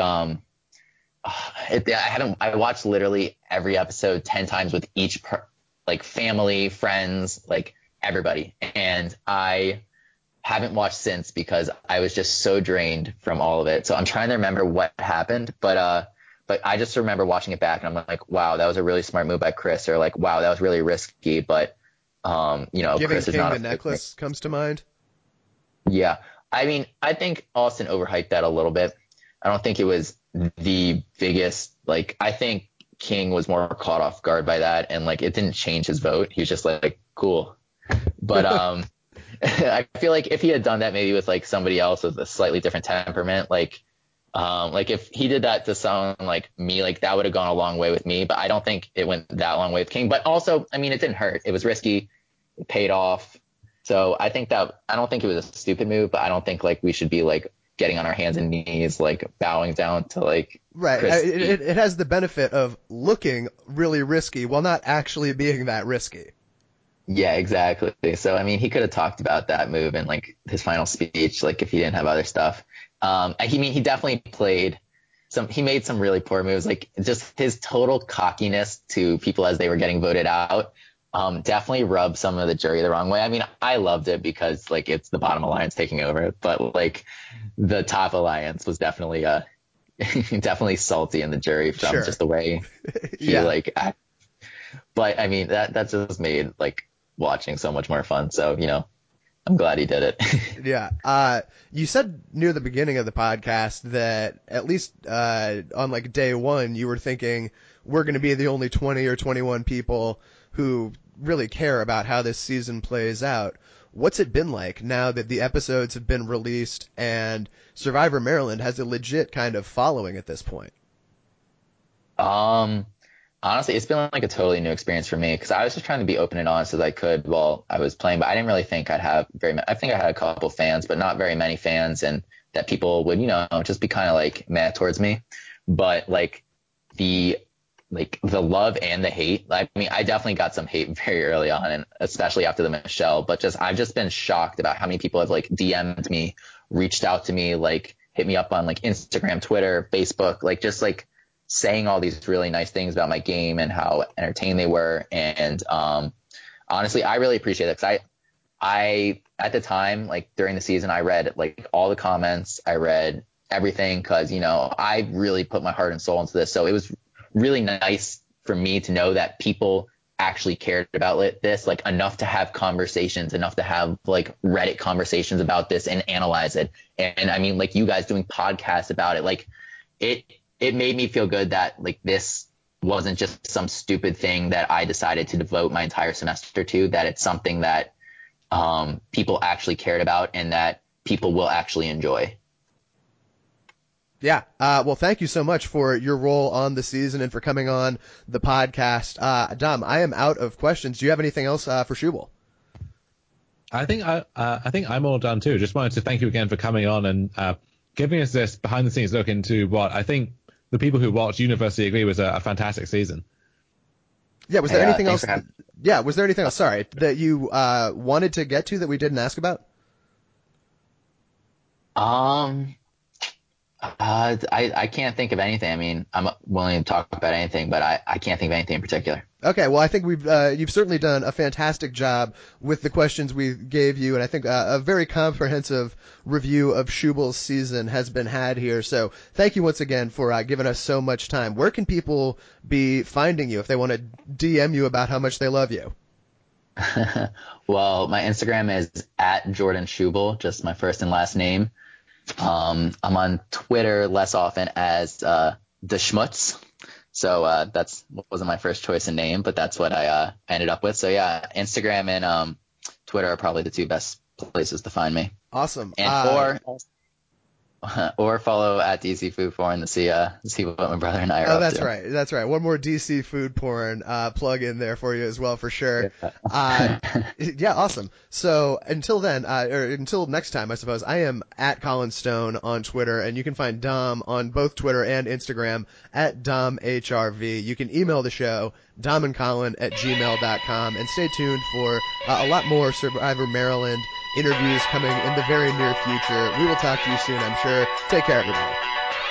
I watched literally every episode 10 times with each like family, friends, like everybody. And I haven't watched since because I was just so drained from all of it. So I'm trying to remember what happened, but I just remember watching it back and I'm like, wow, that was a really smart move by Chris, or like, wow, that was really risky. But,
Giving
Chris is
King
not
the necklace comes to mind.
Yeah. I mean, I think Austin overhyped that a little bit. I don't think it was the biggest, like, I think King was more caught off guard by that. And like, it didn't change his vote. He was just like, cool. But, I feel like if he had done that maybe with like somebody else with a slightly different temperament, like if he did that to someone like me, like that would have gone a long way with me, but I don't think it went that long way with King. But also, I mean, it didn't hurt. It was risky. It paid off. So I don't think it was a stupid move, but I don't think like we should be like getting on our hands and knees, like bowing down to like,
right. It has the benefit of looking really risky while not actually being that risky.
Yeah, exactly. So, I mean, he could have talked about that move in like his final speech, like if he didn't have other stuff. He definitely he made some really poor moves, like just his total cockiness to people as they were getting voted out. Definitely rubbed some of the jury the wrong way. I mean, I loved it because like it's the bottom alliance taking over, but like the top alliance was definitely, definitely salty in the jury from just the way he like acted. But I mean, that just made like watching so much more fun. So, I'm glad he did it.
Yeah. You said near the beginning of the podcast that at least on like day one, you were thinking we're going to be the only 20 or 21 people who really care about how this season plays out. What's it been like now that the episodes have been released and Survivor Maryland has a legit kind of following at this point?
Honestly, it's been like a totally new experience for me because I was just trying to be open and honest as I could while I was playing, but I didn't really think I'd have I think I had a couple fans, but not very many fans, and that people would, just be kind of like mad towards me. But like the love and the hate, I mean, I definitely got some hate very early on, and especially after the Michelle, but I've just been shocked about how many people have like DM'd me, reached out to me, like hit me up on like Instagram, Twitter, Facebook, like just like saying all these really nice things about my game and how entertained they were. And honestly, I really appreciate it because I at the time, like during the season, I read like all the comments, I read everything because, I really put my heart and soul into this. So it was really nice for me to know that people actually cared about this, like enough to have conversations, enough to have like Reddit conversations about this and analyze it. And I mean, like you guys doing podcasts about it, like it made me feel good that like this wasn't just some stupid thing that I decided to devote my entire semester to, that it's something that people actually cared about and that people will actually enjoy.
Yeah. Well, thank you so much for your role on the season and for coming on the podcast. Dom, I am out of questions. Do you have anything else for Schubel?
I think I'm all done too. Just wanted to thank you again for coming on and giving us this behind the scenes look into what I think the people who watch universally agree was a fantastic season.
Yeah. Was there anything else? Was there anything else? Sorry, that you wanted to get to that we didn't ask about?
Um, I can't think of anything. I mean, I'm willing to talk about anything, but I can't think of anything in particular.
Okay, well, I think you've certainly done a fantastic job with the questions we gave you, and I think a very comprehensive review of Schubel's season has been had here. So thank you once again for giving us so much time. Where can people be finding you if they want to DM you about how much they love you?
Well, my Instagram is at Jordan Schubel, just my first and last name. I'm on Twitter less often as the Schmutz. So that's wasn't my first choice in name, but that's what I ended up with. So yeah, Instagram and Twitter are probably the two best places to find me.
Awesome.
And or follow at DC Food Porn to see what my brother and I are
Oh,
up
that's
to.
right. That's right. One more DC food porn plug in there for you as well, for sure.
Yeah.
Yeah, awesome. So until then, or until next time, I suppose, I am at Colin Stone on Twitter, and you can find Dom on both Twitter and Instagram at DomHRV. You can email the show, domandcolin@gmail.com, and stay tuned for a lot more Survivor Maryland interviews coming in the very near future. We will talk to you soon, I'm sure. Take care, everybody.